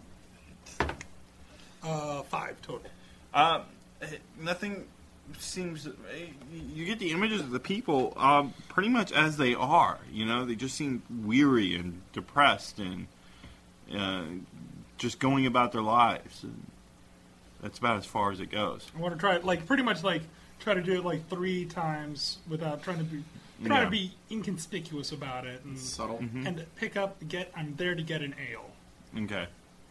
going. 5 total. Nothing seems... You get the images of the people pretty much as they are. They just seem weary and depressed, and just going about their lives. And that's about as far as it goes. I want to try it, pretty much try to do it 3 times without trying to be inconspicuous about it and subtle. Mm-hmm. and pick up. I'm there to get an ale. Okay.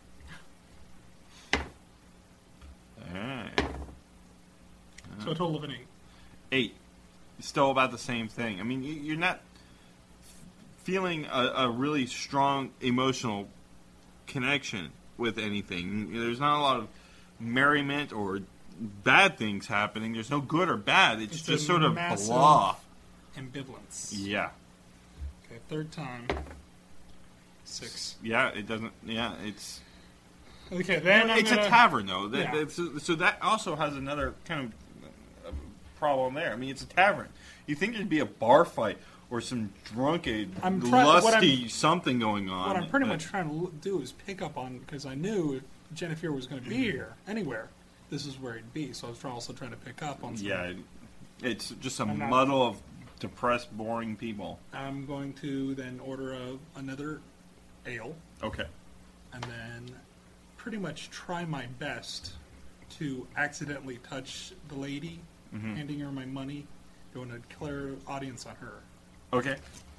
All right. So a total of an 8. 8. Still about the same thing. I mean, you're not feeling a really strong emotional connection with anything. There's not a lot of merriment or bad things happening. There's no good or bad. It's just sort of blah. Ambivalence. Yeah. Okay, third time. 6. Yeah, it doesn't. Yeah, it's. Okay, then it's a tavern, though. Yeah. So that also has another kind of problem there. I mean, it's a tavern. You think there'd be a bar fight or some drunken, lusty something going on. What I'm pretty much trying to do is pick up on, because I knew if Jennifer was going to be here, anywhere, this is where he'd be. So I was also trying to pick up on something. Yeah, it's just a muddle of depressed, boring people. I'm going to then order another ale. Okay. And then pretty much try my best to accidentally touch the lady, handing her my money, doing a killer audience on her. Okay.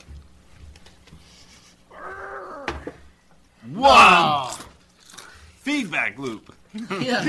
Wow. Feedback loop. Yeah.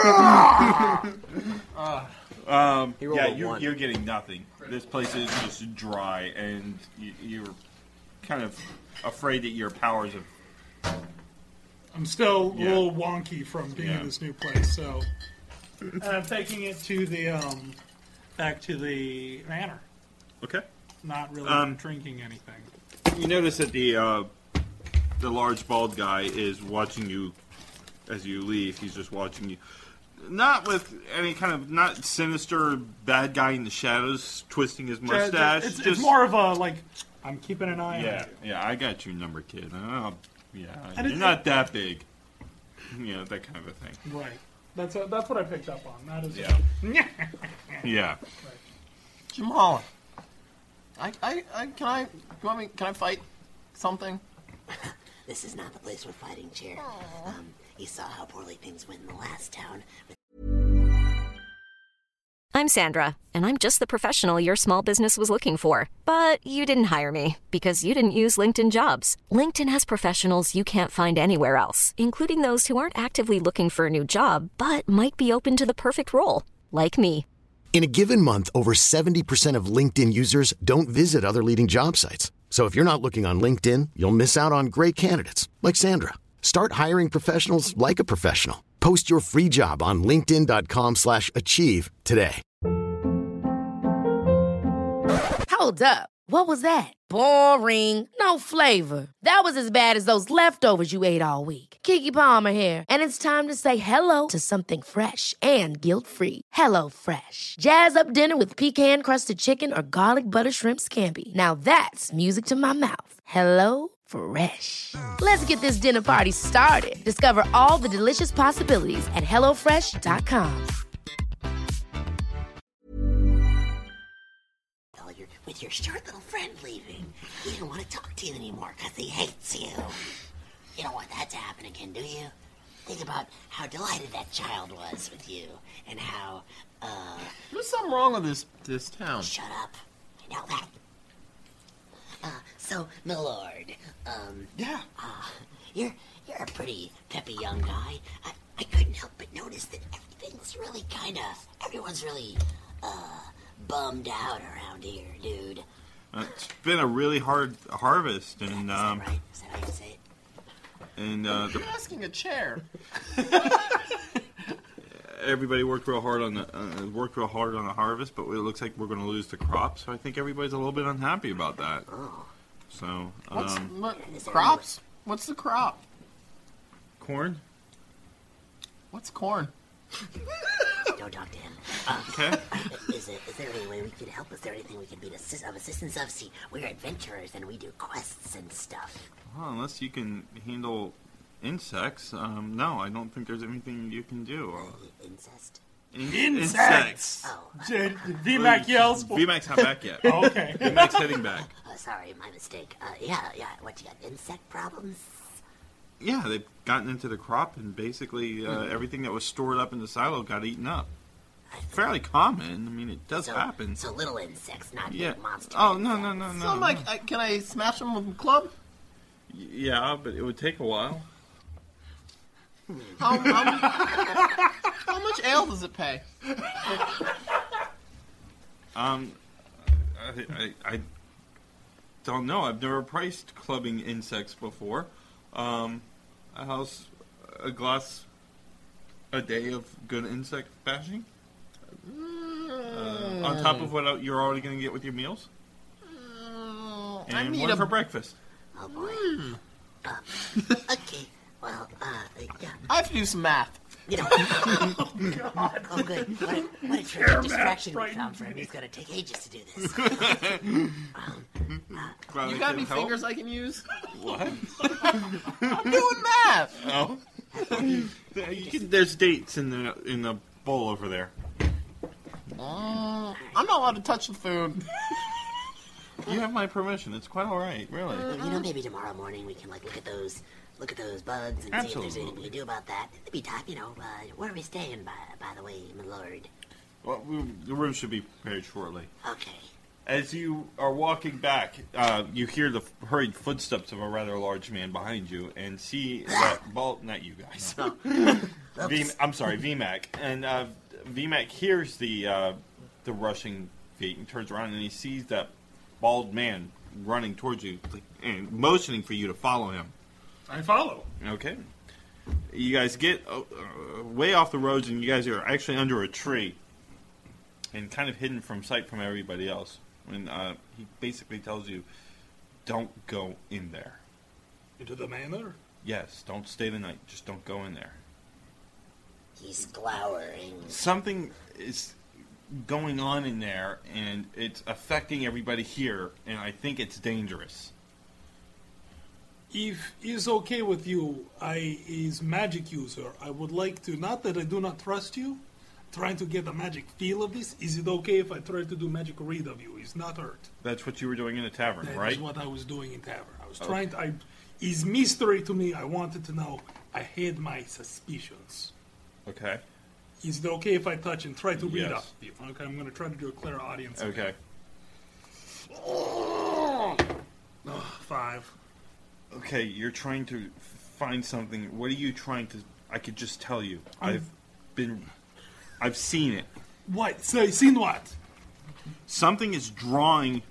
You're getting nothing. This place is just dry, and you're kind of afraid that your powers have... I'm still a little wonky from being in this new place, so... And I'm taking it to the, back to the manor. Okay. Not really drinking anything. You notice that the large bald guy is watching you as you leave. He's just watching you. Not with any kind of, not sinister bad guy in the shadows twisting his mustache. It's more of a, I'm keeping an eye on you. Yeah, I got your number, kid. You're not that big. You know, that kind of a thing. Right. That's what I picked up on. That is Yeah. Right. Jamal, can I fight something? This is not the place for fighting, Chair. You saw how poorly things went in the last town. I'm Sandra, and I'm just the professional your small business was looking for. But you didn't hire me because you didn't use LinkedIn Jobs. LinkedIn has professionals you can't find anywhere else, including those who aren't actively looking for a new job, but might be open to the perfect role, like me. In a given month, over 70% of LinkedIn users don't visit other leading job sites. So if you're not looking on LinkedIn, you'll miss out on great candidates like Sandra. Start hiring professionals like a professional. Post your free job on linkedin.com/achieve today. Hold up. What was that? Boring. No flavor. That was as bad as those leftovers you ate all week. Keke Palmer here, and it's time to say hello to something fresh and guilt-free. HelloFresh. Jazz up dinner with pecan-crusted chicken or garlic butter shrimp scampi. Now that's music to my mouth. HelloFresh. Let's get this dinner party started. Discover all the delicious possibilities at HelloFresh.com. With your short little friend leaving, he didn't want to talk to you anymore because he hates you. You don't want that to happen again, do you? Think about how delighted that child was with you, and how, There's something wrong with this town. Shut up. I know that. So, milord, Yeah. You're a pretty peppy young guy. I couldn't help but notice that everyone's really, bummed out around here, dude. It's been a really hard harvest, and Is that right? Is that how you say it? And You're asking a chair. everybody worked real hard on the harvest, but it looks like we're going to lose the crop. So I think everybody's a little bit unhappy about that. Oh. So Crops? What's the crop? corn. What's corn? Don't talk to him. Okay. Is there any way we could help? Is there anything we could be of assistance of? See, we're adventurers and we do quests and stuff. Well, unless you can handle insects, no, I don't think there's anything you can do. Incest? Insects! Oh. VMAC yells. VMAC's not back yet. Oh, okay. VMAC's heading back. Sorry, my mistake. Yeah, what you got? Insect problems? Yeah, they've gotten into the crop, and basically everything that was stored up in the silo got eaten up. Fairly common. I mean, it does happen. So little insects, not Yeah. big monsters. Oh, no. So, can I smash them with a club? Yeah, but it would take a while. How much ale does it pay? I don't know. I've never priced clubbing insects before. How's a glass a day of good insect bashing? On top of what you're already going to get with your meals? And one for breakfast. Oh, boy. Okay. Well, yeah. I have to do some math. You know. Oh, God. Oh, good. What a terrific distraction we found for him. He's going to take ages to do this. You got any fingers I can use? What? I'm doing math. Oh. There's dates in the bowl over there. I'm not allowed to touch the food. You have my permission. It's quite all right, really. You know, maybe tomorrow morning we can look at those bugs and see if there's anything we can do about that. In the meantime, where are we staying, by the way, my lord? Well, the room should be prepared shortly. Okay. As you are walking back, you hear the hurried footsteps of a rather large man behind you, and see that not you guys. I'm sorry, VMAC, and VMAC hears the rushing feet and turns around and he sees that bald man running towards you and motioning for you to follow him. I follow. Okay. You guys get way off the roads, and you guys are actually under a tree and kind of hidden from sight from everybody else. And he basically tells you, don't go in there. Into the manor? Yes, don't stay the night. Just don't go in there. He's glowering. Something is going on in there, and it's affecting everybody here, and I think it's dangerous. If it's okay with you, is magic user. I would like to, not that I do not trust you, trying to get a magic feel of this. Is it okay if I try to do magic read of you? It's not hurt. That's what you were doing in the tavern, That right? is what I was doing in tavern. I was trying to, is mystery to me. I wanted to know. I had my suspicions. Okay. Is it okay if I touch and try to read Yes. up you? Okay, I'm going to try to do a clear audience. Okay. 5. Okay, you're trying to find something. What are you trying to... I could just tell you. I've seen it. What? Say, seen what? Something is drawing...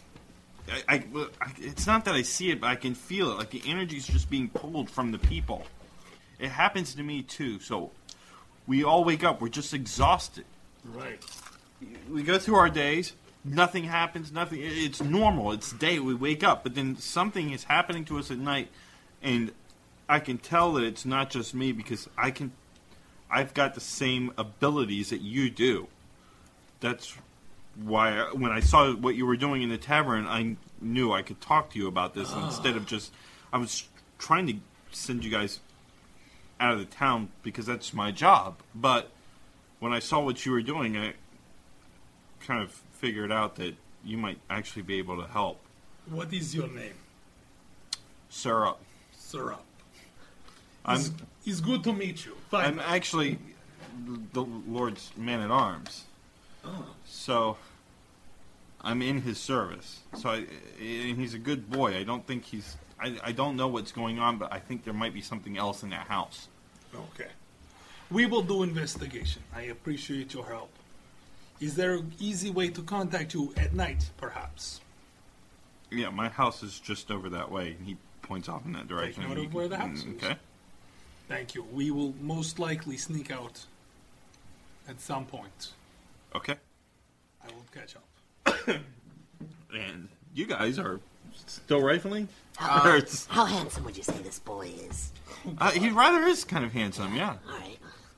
it's not that I see it, but I can feel it. Like the energy is just being pulled from the people. It happens to me too, so... We all wake up. We're just exhausted. Right. We go through our days. Nothing happens. Nothing. It's normal. It's day. We wake up. But then something is happening to us at night. And I can tell that it's not just me because I've got the same abilities that you do. That's why when I saw what you were doing in the tavern, I knew I could talk to you about this instead of just... I was trying to send you guys out of the town because that's my job. But when I saw what you were doing, I kind of figured out that you might actually be able to help. What is your name? Syrup. Syrup. It's good to meet you. Fine. I'm actually the Lord's man-at-arms. Oh. So I'm in his service. And he's a good boy. I don't think he's... I don't know what's going on, but I think there might be something else in that house. Okay. We will do investigation. I appreciate your help. Is there an easy way to contact you at night, perhaps? Yeah, my house is just over that way, and he points off in that direction. Take note of where the house is. Okay. Thank you. We will most likely sneak out at some point. Okay. I will catch up. And you guys are still rifling? How handsome would you say this boy is? He rather is kind of handsome, yeah. All right.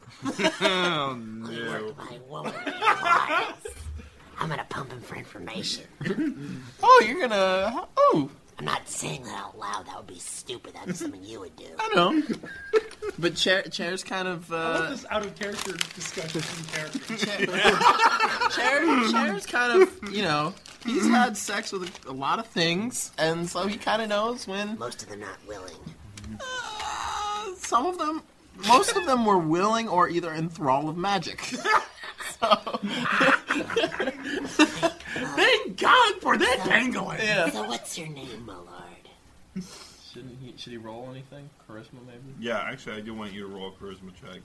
Oh, Let me no. work my woman eyes. I'm gonna pump him for information. Oh, you're gonna... Oh! I'm not saying that out loud. That would be stupid. That would be something you would do. I know. But Chair's kind of... I love this out-of-character discussion in character. Chair's kind of, he's had sex with a lot of things, and so he kind of knows when... Most of them not willing. some of them, most of them were willing or either in thrall of magic. Thank God for that pangolin. Yeah. So what's your name, my lord? Should he roll anything? Charisma, maybe? Yeah, actually, I do want you to roll a charisma check.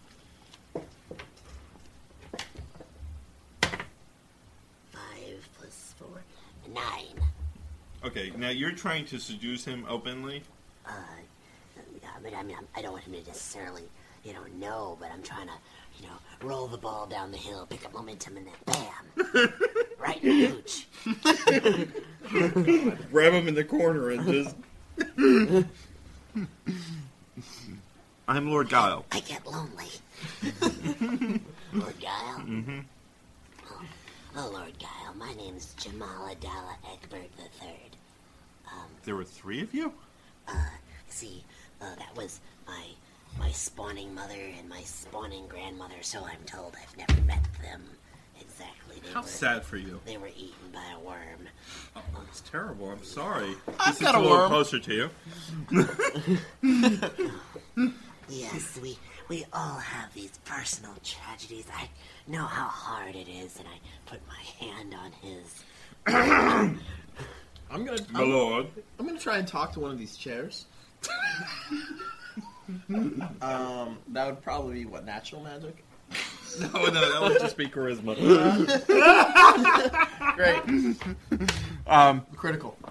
5 plus 4, 9. Okay, now you're trying to seduce him openly? I don't want him to necessarily, know, but I'm trying to, roll the ball down the hill, pick up momentum, and then bam! Right in the hooch. Grab him in the corner and just... I'm Lord Guile. I get lonely. Lord Guile? Mm-hmm. Oh, Lord Guile, my name's Jamal Adala Egbert III. There were 3 of you? That was my spawning mother and my spawning grandmother, so I'm told. I've never met them exactly. How sad for you. They were eaten by a worm. Oh, it's terrible. I'm sorry. I've This got is a little worm. closer to you. Yes, we all have these personal tragedies. I know how hard it is, and I put my hand on his. I'm gonna try and talk to one of these chairs. That would probably be what, natural magic? No, that would just be charisma. Great. Critical.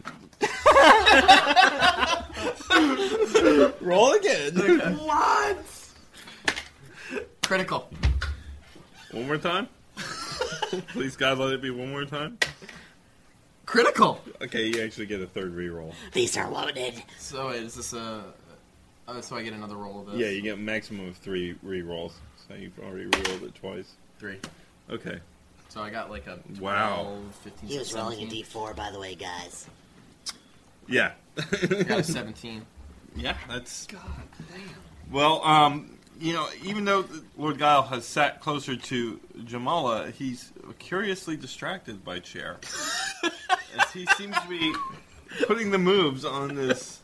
Roll again. Okay. What? Critical. One more time? Please, God, let it be one more time. Critical. Okay, you actually get a 3rd reroll. These are loaded. So wait, is this a... so I get another roll of this? Yeah, you get a maximum of 3 rerolls. So you've already rerolled it twice. 3. Okay. So I got like a 12, Wow. 15, He was 17. rolling a d4, by the way, guys. Yeah. I got a 17. Yeah, that's... God damn. Well, even though Lord Guile has sat closer to Jamala, he's curiously distracted by Chair. As he seems to be putting the moves on this...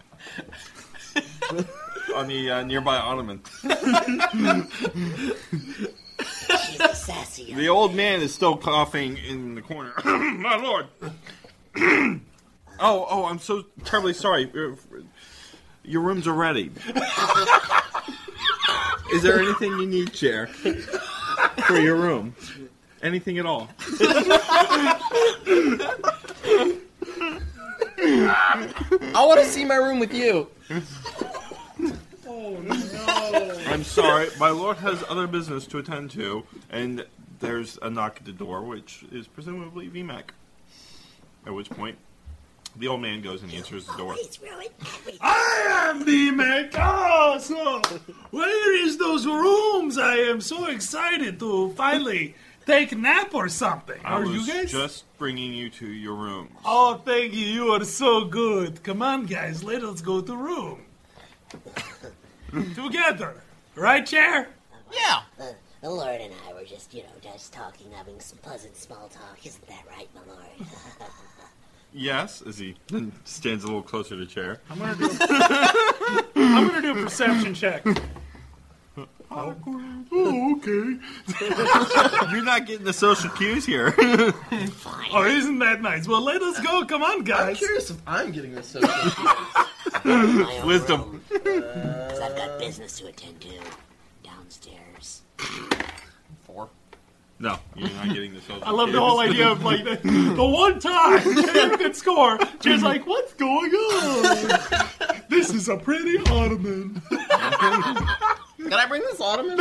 on the nearby ottoman. She's a sassy. The old man is still coughing in the corner. My lord! Oh, I'm so terribly sorry. Your rooms are ready. Is there anything you need, Chair, for your room? Anything at all? I want to see my room with you. Oh, no. I'm sorry. My lord has other business to attend to, and there's a knock at the door, which is presumably VMAC. At which point, the old man goes and answers the door. I am VMAC. Oh, so where is those rooms? I am so excited to finally take a nap or something. I Are was you guys? just bringing you to your room. Oh, thank you. You are so good. Come on, guys. Let us go to room. Together. Right, Chair? Yeah. The Lord and I were just, just talking, having some pleasant small talk. Isn't that right, my Lord? Yes, as he stands a little closer to Chair. I'm gonna do a perception check. Oh, okay. You're not getting the social cues here. Oh, isn't that nice? Well, let us go. Come on, I'm guys. curious if I'm getting this social. My own Wisdom. room, 'cause I've got business to attend to downstairs. 4. No, you're not getting the social I love the whole idea of like the one time you could score. Just like, what's going on? This is a pretty ottoman. Can I bring this ottoman?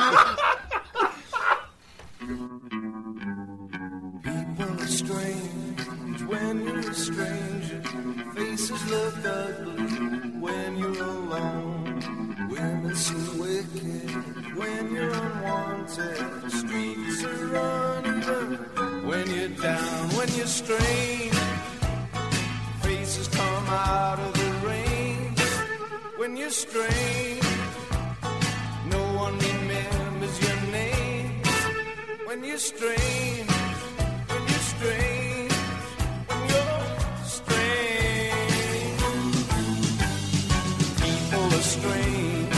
People are strange when you're a stranger. Faces look ugly when you're alone. Women seem wicked when you're unwanted. Streets are uneven when you're down, when you're strange. Faces come out of the rain when you're strange. No one remembers your name when you're strange. When you're strange. When you're strange. People are strange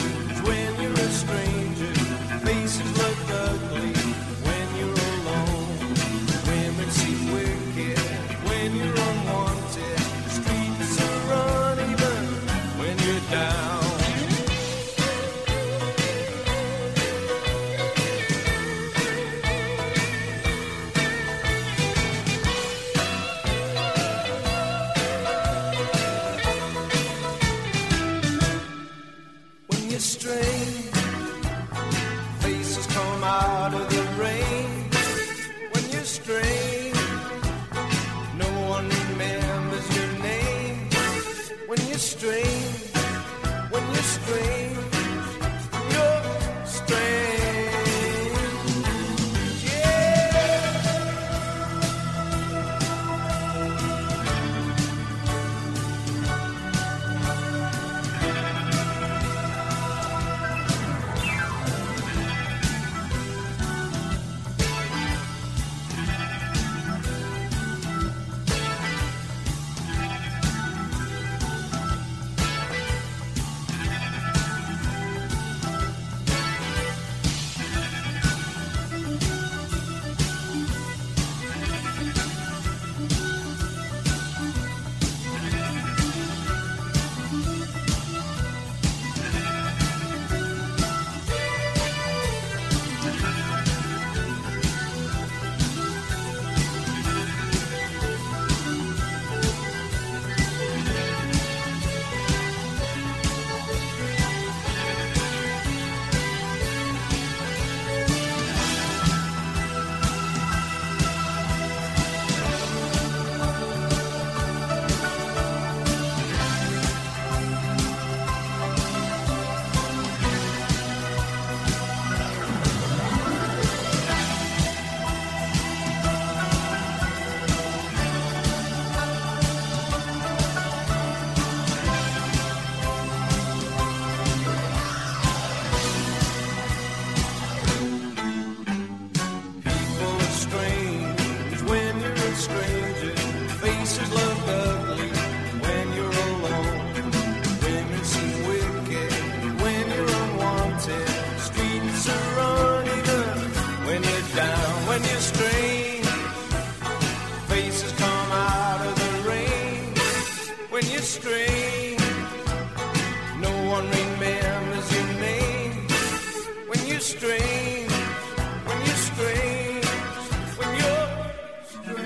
strain, faces come out of the rain. When you strain, no one remembers your name. When you strain, when you strain, when you're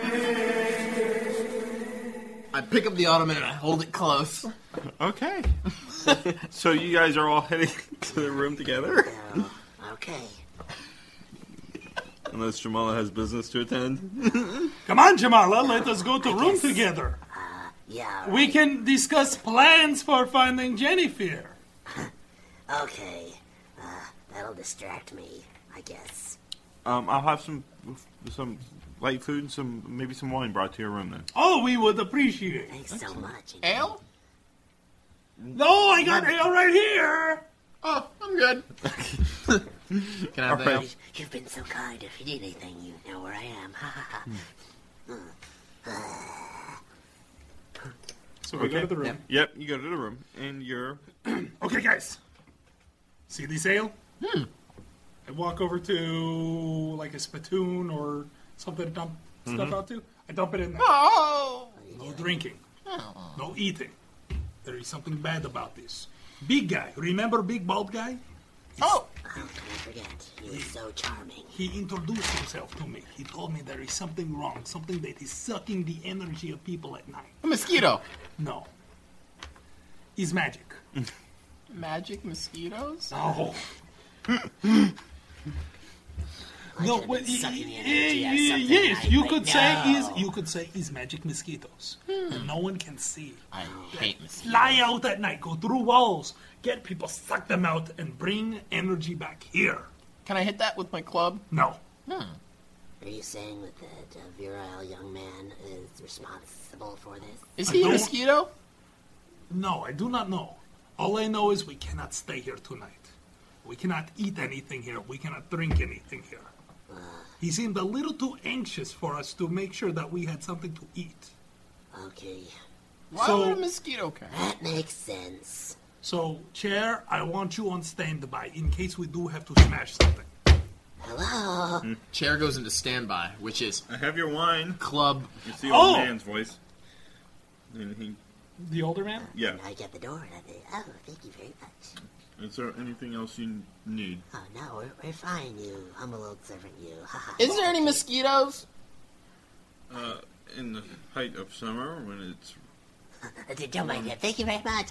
strain. I pick up the ottoman and I hold it close. Okay. So you guys are all heading to the room together? Oh, okay. Unless Jamala has business to attend. Come on, Jamala, let us go to room together. Yeah. We can discuss plans for finding Jennifer. Okay. That'll distract me, I guess. I'll have some light food and maybe some wine brought to your room then. Oh, we would appreciate it. Thanks so much. Ale? No, I got ale right here. Oh, I'm good. Can I have the ale? You've been so kind. If you need anything, you know where I am. So we go to the room. Yep, you go to the room, and you're... Okay, guys. See this ale? I walk over to, like, a spittoon or something to dump stuff out to. I dump it in there. Oh! No drinking. No eating. There is something bad about this. Big guy. Remember big bald guy? Oh! How can I forget? He was so charming. He introduced himself to me. He told me there is something wrong. Something that is sucking the energy of people at night. A mosquito. No. He's magic. Magic mosquitoes? No. I No, could've well, been sucking the energy out of something yes, tonight, you but could say is magic mosquitoes, and no one can see. I hate mosquitoes. Fly out at night, go through walls, get people, suck them out, and bring energy back here. Can I hit that with my club? No. Are you saying that the virile young man is responsible for this? Is he a don't- mosquito? No, I do not know. All I know is we cannot stay here tonight. We cannot eat anything here. We cannot drink anything here. He seemed a little too anxious for us to make sure that we had something to eat. Okay. Why So- would a mosquito care? That makes sense. So, Chair, I want you on standby in case we do have to smash something. Hello? Chair goes into standby, which is I have your wine. club. You see old Oh! man's voice. And he... The older man? Yeah. And I get the door and I think, oh, thank you very much. Is there anything else you need? Oh, no, we're fine, you humble old servant, you. Is there any mosquitoes? In the height of summer, when it's... Don't mind him. Thank you very much.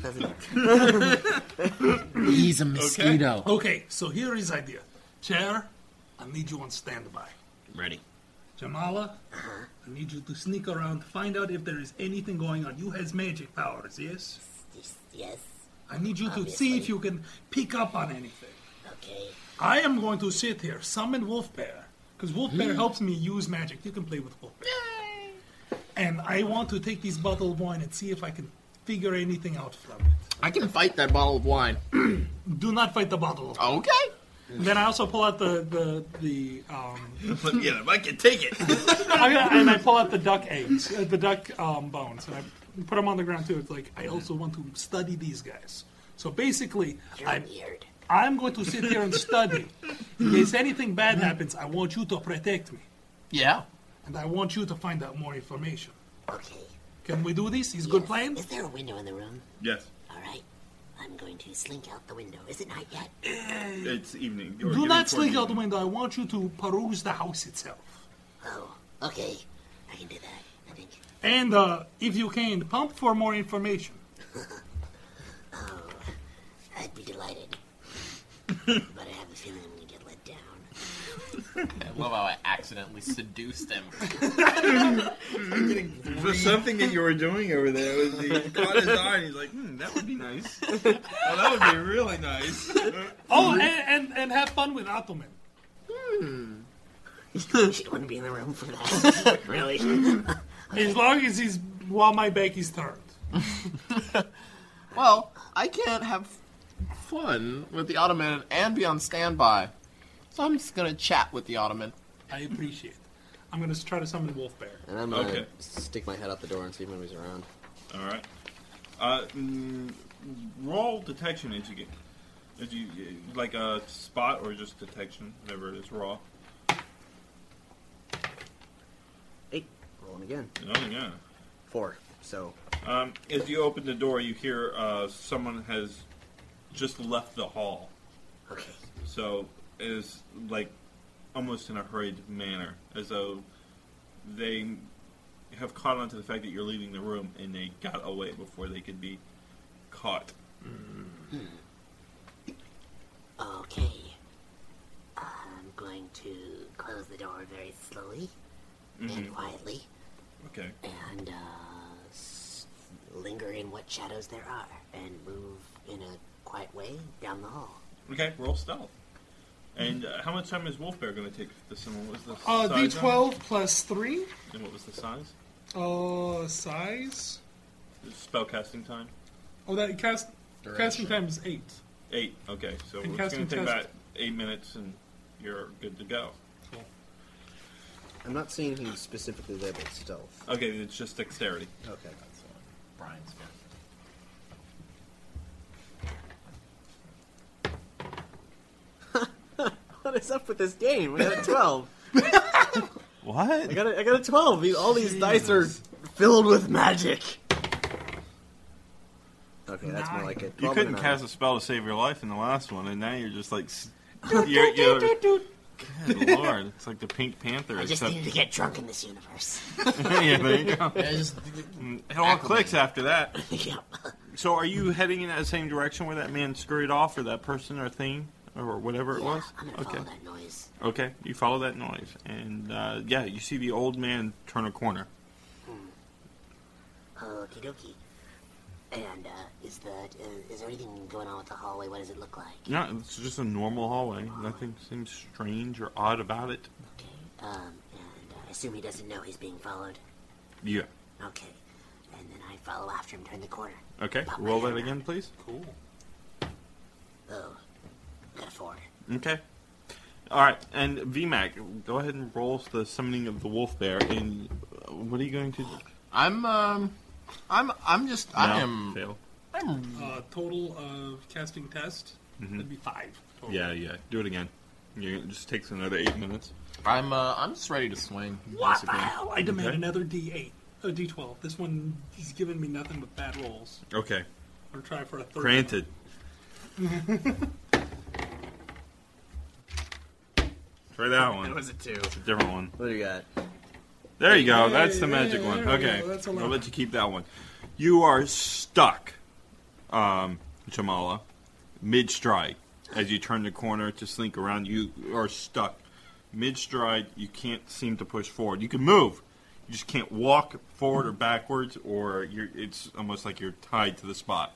He's a mosquito. Okay, so here is idea. Chair, I need you on standby. Ready. Jamala, I need you to sneak around, find out if there is anything going on. You has magic powers, yes? Yes. I need you to Obviously. see if you can pick up on anything. Okay. I am going to sit here, summon Wolfbear, because Wolfbear helps me use magic. You can play with Wolfbear. And I want to take this bottle of wine and see if I can figure anything out from it. I can fight that bottle of wine. Do not fight the bottle of wine. Okay. Then I also pull out the But yeah, I can take it. and I pull out the duck eggs, the duck bones, and I put them on the ground too. It's like I also want to study these guys. So basically, You're weird. I'm going to sit here and study. In case anything bad happens, I want you to protect me, Yeah. and I want you to find out more information. Okay. Can we do this? Is good plan? Is there a window in the room? Yes. All right. I'm going to slink out the window. Is it night yet? It's evening. Or Do getting not toward slink out the evening. window. I want you to peruse the house itself. Oh, okay. I can do that, I think. And if you can, pump for more information. Oh, I'd be delighted. But I have a feeling I'm going to get let down. I love how I accidentally seduced him. It was something that you were doing over there. It was he caught his eye and he's like, that would be nice. Oh, that would be really nice. Oh, and have fun with Ottoman. She wouldn't be in the room for that. Really? As long as he's while my back is turned. Well, I can't have fun with the Ottoman and be on standby. So I'm just going to chat with the Ottoman. I appreciate it. I'm going to try to summon Wolfbear. And I'm gonna Okay. stick my head out the door and see if anybody's around. All right. Roll detection as you get. As you like a spot or just detection, whatever it is. Raw. again. Oh, yeah. 4. So. As you open the door, you hear someone has just left the hall. Okay. So it is like almost in a hurried manner, as though they have caught on to the fact that you're leaving the room and they got away before they could be caught. Okay. I'm going to close the door very slowly and quietly. Okay. And linger in what shadows there are and move in a quiet way down the hall. Okay, roll stealth. And how much time is Wolfbear going to take this? And what was the size D12 plus 3. And what was the size? Size? Spellcasting time? Oh, that casting time is 8. 8, okay. So And it's going to take casting about 8 minutes and you're good to go. Cool. I'm not seeing anything specifically labeled stealth. Okay, it's just dexterity. Okay. That's Brian's got. What is up with this game? I got a 12. What? I got a 12. All these dice are filled with magic. Okay, that's more like it. You couldn't cast a spell to save your life in the last one, and now you're just like... Good Lord, it's like the Pink Panther. I just needed to get drunk in this universe. Yeah, there you go. Yeah, It all clicks after that. Yep. So are you heading in that same direction where that man scurried off, or that person or thing, or whatever it was? I'm gonna follow that noise. Okay, you follow that noise, and yeah, you see the old man turn a corner. Okie dokie. And is there anything going on with the hallway? What does it look like? No, it's just a normal hallway. Nothing seems strange or odd about it. Okay. And I assume he doesn't know he's being followed. Yeah. Okay. And then I follow after him, turn the corner. Okay, Pop my roll head that around. again, please. Cool. Oh, got a 4. Okay. All right, and VMAC, go ahead and roll the summoning of the wolf bear. And what are you going to do? Fail. Total of casting test, that'd be 5. Total. Yeah. Do it again. It just takes another 8 minutes. I'm just ready to swing. What the basically. hell? I demand another D8. A D12. This one, he's giving me nothing but bad rolls. Okay. I'll try for a third. Granted. Try that one. It was a 2. It's a different one. What do you got? There you go. That's the magic one. there we Okay. go. That's I'll 11. let you keep that one. You are stuck, Jamala, mid-stride. As you turn the corner to slink around, you are stuck. Mid-stride, you can't seem to push forward. You can move. You just can't walk forward or backwards, or it's almost like you're tied to the spot.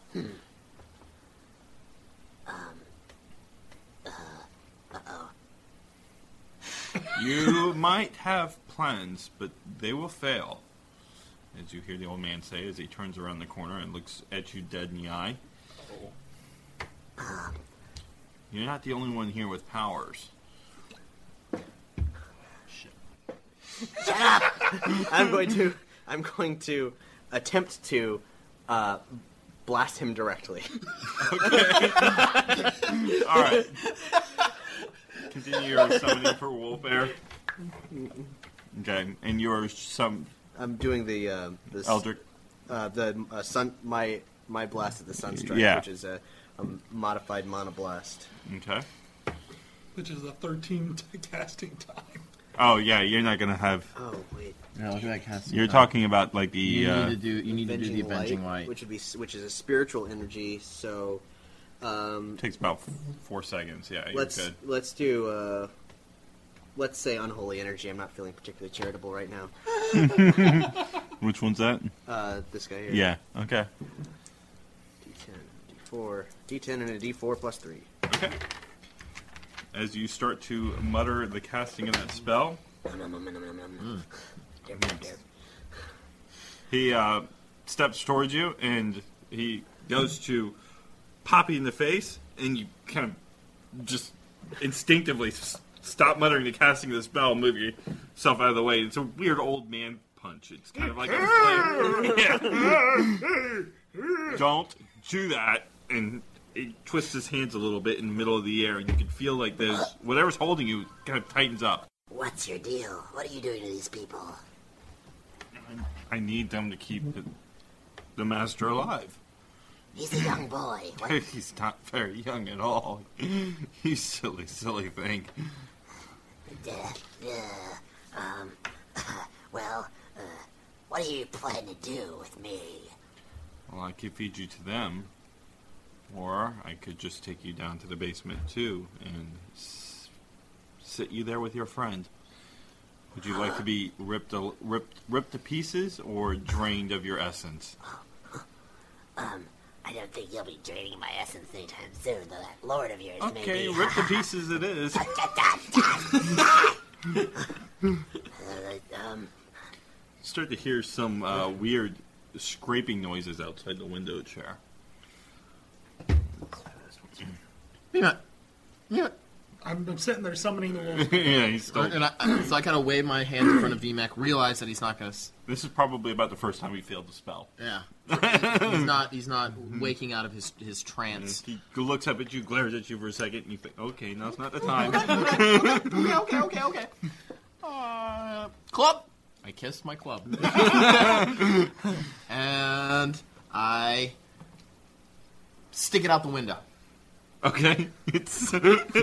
You might have plans, but they will fail. As you hear the old man say as he turns around the corner and looks at you dead in the eye. You're not the only one here with powers. I'm going to attempt to blast him directly. All right. Continue your summoning for Wolfbear. Okay, and you're I'm doing the Eldritch. Sun. My blast at the Sunstrike, Yeah. which is a modified monoblast. Okay. Which is a 13 casting time. Oh yeah, you're not gonna have. Oh wait. Yeah, look at that casting. You're talking about like the. You need to do the avenging light. which is a spiritual energy. So. Takes about 4 seconds. Yeah, you're good. Let's do. Let's say unholy energy. I'm not feeling particularly charitable right now. Which one's that? This guy here. Yeah. Okay. D10, D4, D10, and a D4 plus 3. Okay. As you start to mutter the casting of that spell, he steps towards you and he goes to pop you in the face, and you kind of just instinctively stop muttering the casting of the spell and move yourself out of the way. It's a weird old man punch. It's kind of like Don't do that. And he twists his hands a little bit in the middle of the air, and you can feel like there's whatever's holding you kind of tightens up. What's your deal? What are you doing to these people? I need them to keep the master alive. He's a young boy. What? He's not very young at all. He's silly thing. Well, what do you plan to do with me? Well, I could feed you to them, or I could just take you down to the basement too and sit you there with your friend. Would you like to be ripped to pieces or drained of your essence? I don't think you'll be draining my essence anytime soon, though that lord of yours may Okay, be. ripped to pieces it is. Start to hear some weird scraping noises outside the window chair. Yeah. I'm sitting there summoning the wolf. Yeah, he's still... So I kind of wave my hand in front of VMAC, realize that he's not going to... This is probably about the first time he failed the spell. Yeah. He's not waking out of his trance. He looks up at you, glares at you for a second, and you think, okay, now's not the time. Okay. Club! I kissed my club. And I stick it out the window. Okay. It's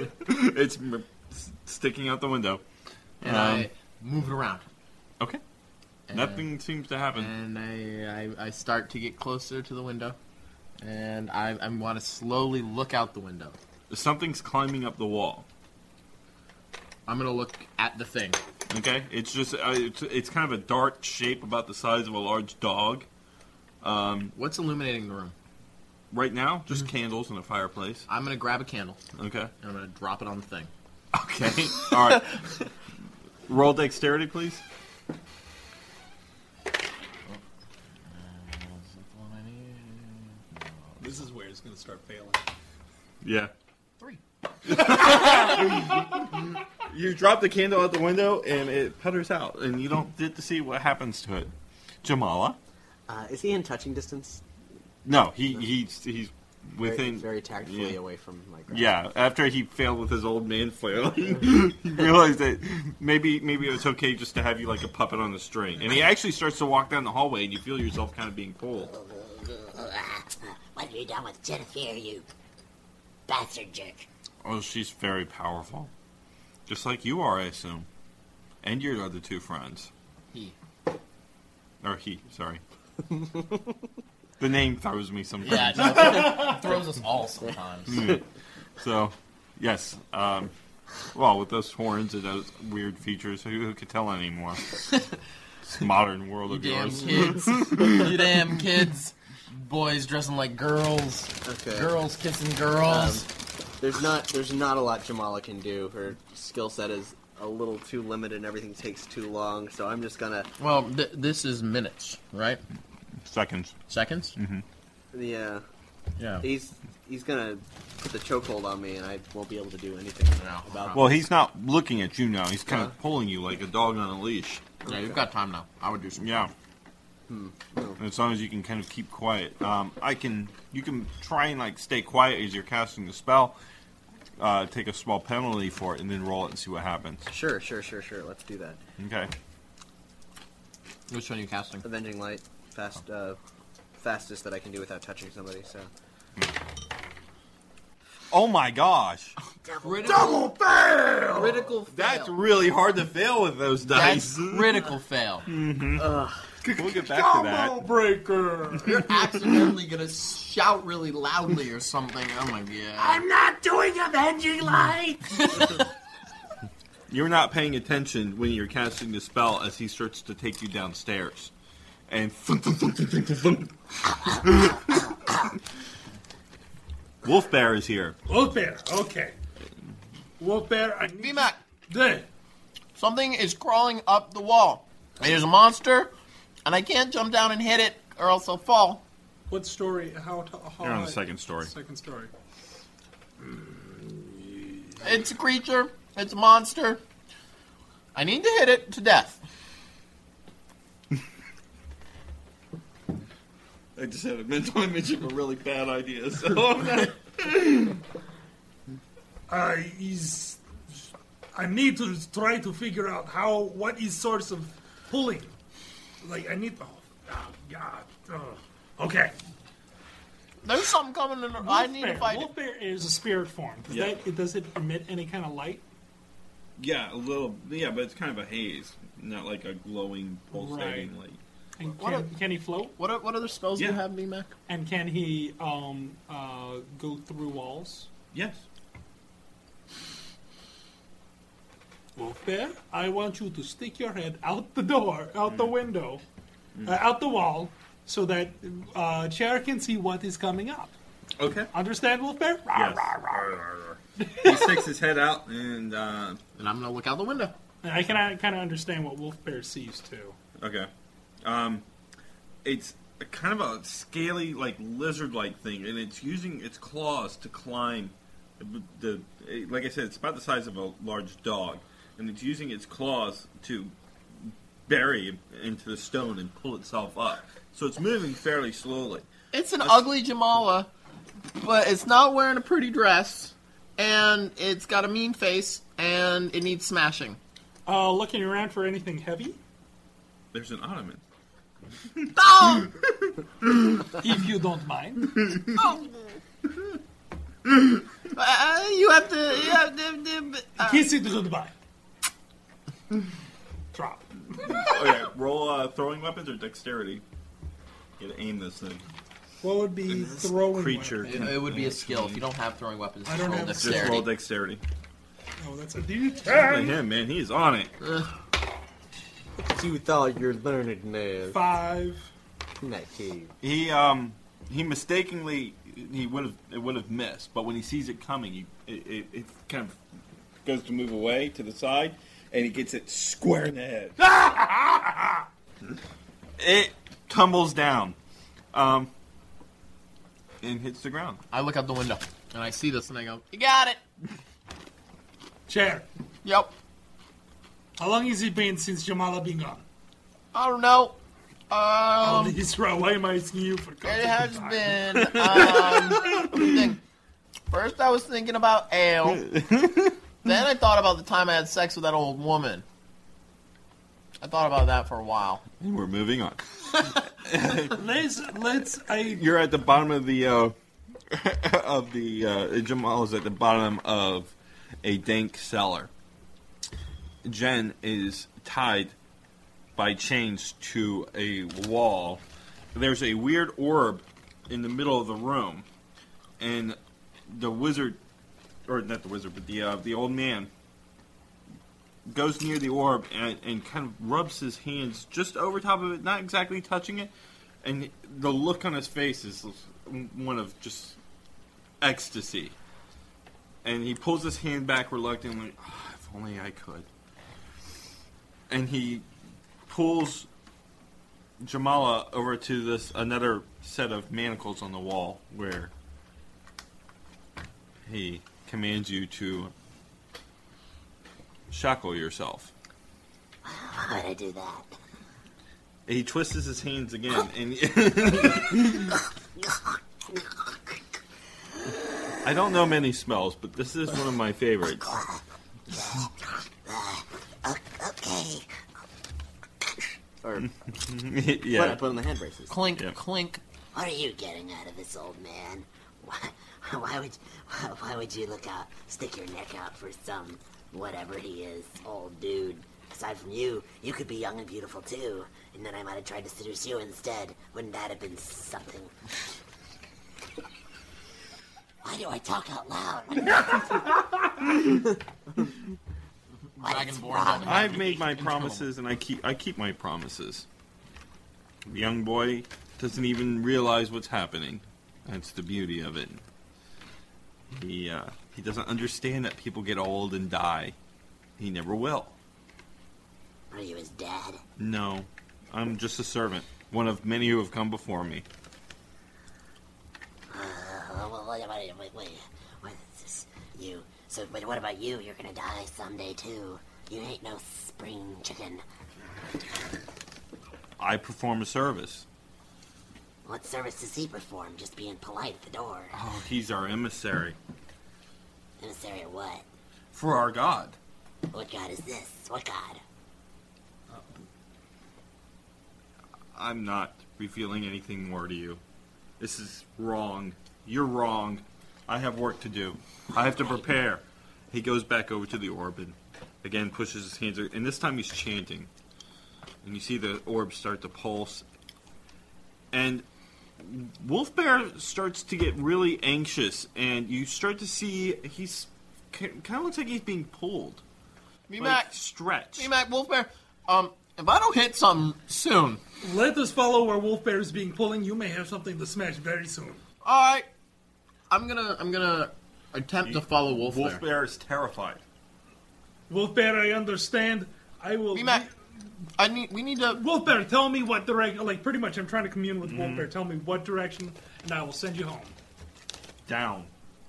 sticking out the window. And I move it around. Okay. Nothing seems to happen. And I start to get closer to the window. And I want to slowly look out the window. Something's climbing up the wall. I'm going to look at the thing. Okay. It's just, it's kind of a dark shape about the size of a large dog. What's illuminating the room? Right now, just candles and a fireplace. I'm going to grab a candle. Okay. And I'm going to drop it on the thing. Okay. All right. Roll dexterity, please. This is where it's going to start failing. Yeah. 3. You drop the candle out the window, and it putters out, and you don't get to see what happens to it. Jamala? Is he in touching distance? No, he's within... Very tactfully away from my grasp. Yeah, after he failed with his old man flail, he realized that maybe it's okay just to have you like a puppet on the string. And he actually starts to walk down the hallway, and you feel yourself kind of being pulled. What have you done with Jennifer, you bastard jerk? Oh, she's very powerful. Just like you are, I assume. And your other two friends. Sorry. The name throws me sometimes. Yeah, it throws us all sometimes. So, yes. Well, with those horns and those weird features, who could tell anymore? This modern world of yours. You damn kids. Boys dressing like girls. Okay. Girls kissing girls. There's not a lot Jamala can do. Her skill set is a little too limited and everything takes too long, so I'm just gonna... Well, this is minutes, right? Seconds. Seconds? Mm-hmm. Yeah. Yeah. He's gonna put the chokehold on me, and I won't be able to do anything about it. Well, he's not looking at you now. He's kind of pulling you like a dog on a leash. Yeah, you've got time now. I would do something. Yeah. As long as you can kind of keep quiet. You can try and like stay quiet as you're casting the spell. Take a small penalty for it, and then roll it and see what happens. Sure. Let's do that. Okay. Which one are you casting? Avenging Light. Fastest that I can do without touching somebody, so... Oh my gosh! Double fail! Critical fail. That's really hard to fail with those dice. That's critical fail. Mm-hmm. We'll get back to that. Combo breaker! You're accidentally gonna shout really loudly or something. Oh my god. I'm not doing Avenging Light! You're not paying attention when you're casting the spell as he starts to take you downstairs. And Wolf Bear is here. Wolf Bear, okay. Wolf Bear, I need... VMAC! There. Something is crawling up the wall. And there's a monster, and I can't jump down and hit it, or else I'll fall. What story? How You're on the second story. Second story. It's a creature. It's a monster. I need to hit it to death. I just had a mental image of a really bad idea, so I'm not... I need to try to figure out what is source of pulling. Like, I need... Oh, God. Okay. There's something coming in. I need to fight Wolf bear is a spirit form. Does it emit any kind of light? Yeah, a little. Yeah, but it's kind of a haze, not like a glowing, pulsating light. And can he float? What other spells do you have, B-Mac? And can he go through walls? Yes. Wolf bear, I want you to stick your head out the door, out the window, out the wall, so that Chair can see what is coming up. Okay. Understand, Wolf bear? Yes. He sticks his head out, and I'm gonna look out the window. And I can kind of understand what Wolf bear sees too. Okay. It's a kind of a scaly, like lizard-like thing, and it's using its claws to climb. Like I said, it's about the size of a large dog, and it's using its claws to bury into the stone and pull itself up. So it's moving fairly slowly. It's an ugly Jamala, but it's not wearing a pretty dress, and it's got a mean face, and it needs smashing. Looking around for anything heavy? There's an ottoman. Oh! If you don't mind. Oh. You have to kiss it goodbye. Drop. Okay, roll throwing weapons or dexterity. You gotta aim this thing. What would be throwing creature? It would be a skill. If you don't have throwing weapons, I don't roll have dexterity. Just roll dexterity. Oh, that's a D10. Look at him, man. He's on it. You thought you're learned, man. 5. In that cave. He mistakenly it would have missed, but when he sees it coming, it kind of goes to move away to the side, and he gets it square in the head. It tumbles down, and hits the ground. I look out the window and I see this, and I go, "You got it." Chair. Yep. How long has it been since Jamala been gone? I don't know. Why am I asking you for It has been. Let me think. First, I was thinking about ale. Then I thought about the time I had sex with that old woman. I thought about that for a while. And we're moving on. You're at the bottom of the Jamala's at the bottom of a dank cellar. Jen is tied by chains to a wall. There's a weird orb in the middle of the room, and the wizard, or not the wizard, but the old man goes near the orb and kind of rubs his hands just over top of it, not exactly touching it, and the look on his face is one of just ecstasy. And he pulls his hand back reluctantly. Oh, if only I could. And he pulls Jamala over to another set of manacles on the wall where he commands you to shackle yourself. Why would I do that? He twists his hands again, and I don't know many spells, but this is one of my favorites. Okay. Or yeah. put on the hand braces. Clink, clink. What are you getting out of this old man? Why would you stick your neck out for some whatever he is, old dude? Aside from you could be young and beautiful too, and then I might have tried to seduce you instead. Wouldn't that have been something? Why do I talk out loud? I've made my promises, and I keep my promises. The young boy doesn't even realize what's happening. That's the beauty of it. He doesn't understand that people get old and die. He never will. Are you his dad? No, I'm just a servant. One of many who have come before me. Wait, what is this? You? So, but what about you? You're gonna die someday too. You ain't no spring chicken. I perform a service. What service does he perform? Just being polite at the door. Oh, he's our emissary. Emissary of what? For our god. What god is this? What god? I'm not revealing anything more to you. This is wrong. You're wrong. I have work to do. I have to prepare. He goes back over to the orb and again pushes his hands, and this time he's chanting. And you see the orb start to pulse. And Wolf Bear starts to get really anxious, and you start to see he's kind of looks like he's being pulled. VMAC, stretch. VMAC, Wolf Bear. If I don't hit something soon, let us follow where Wolf Bear is being pulling. You may have something to smash very soon. All right. I'm gonna attempt to follow Wolf Bear. Wolf Bear is terrified. Wolf Bear, I understand. I will. VMAC, we need to. Wolf Bear, tell me what direction. Like pretty much, I'm trying to commune with Wolf Bear. Tell me what direction, and I will send you home. Down.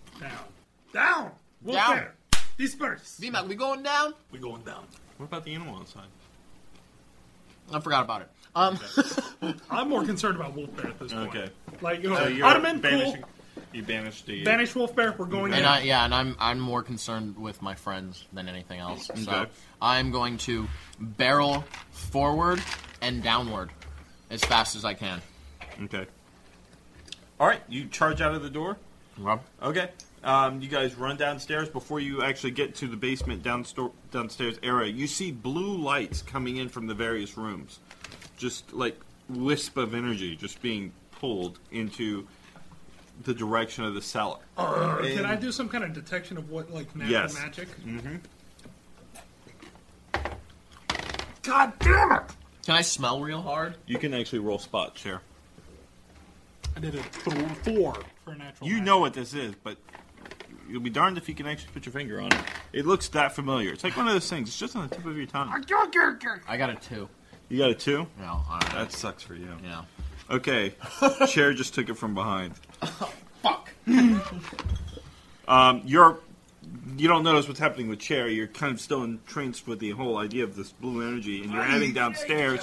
Wolf Down. Bear, disperse. VMAC, we going down? We going down. What about the animal outside? I forgot about it. I'm more concerned about Wolf Bear at this point. Okay. Like, you're Ottoman, banishing. cool. You banished the. Banish Wolf Bear. We're going in. I'm more concerned with my friends than anything else. So Okay. I'm going to barrel forward and downward as fast as I can. Okay. All right, you charge out of the door. Rob? Okay. You guys run downstairs. Before you actually get to the basement downstairs area, you see blue lights coming in from the various rooms. Just like wisp of energy just being pulled into the direction of the cellar. Can I do some kind of detection of what, like, Yes. magic? Mm-hmm. God damn it! Can I smell real hard? You can actually roll spot share. I did a 4 for a natural. You know what this is, but you'll be darned if you can actually put your finger on it. It looks that familiar. It's like one of those things. It's just on the tip of your tongue. I got a 2. You got a 2? No, all right. That sucks for you. Yeah. Okay. Chair just took it from behind. Fuck. You don't notice what's happening with Chair. You're kind of still entranced with the whole idea of this blue energy, and you're heading downstairs.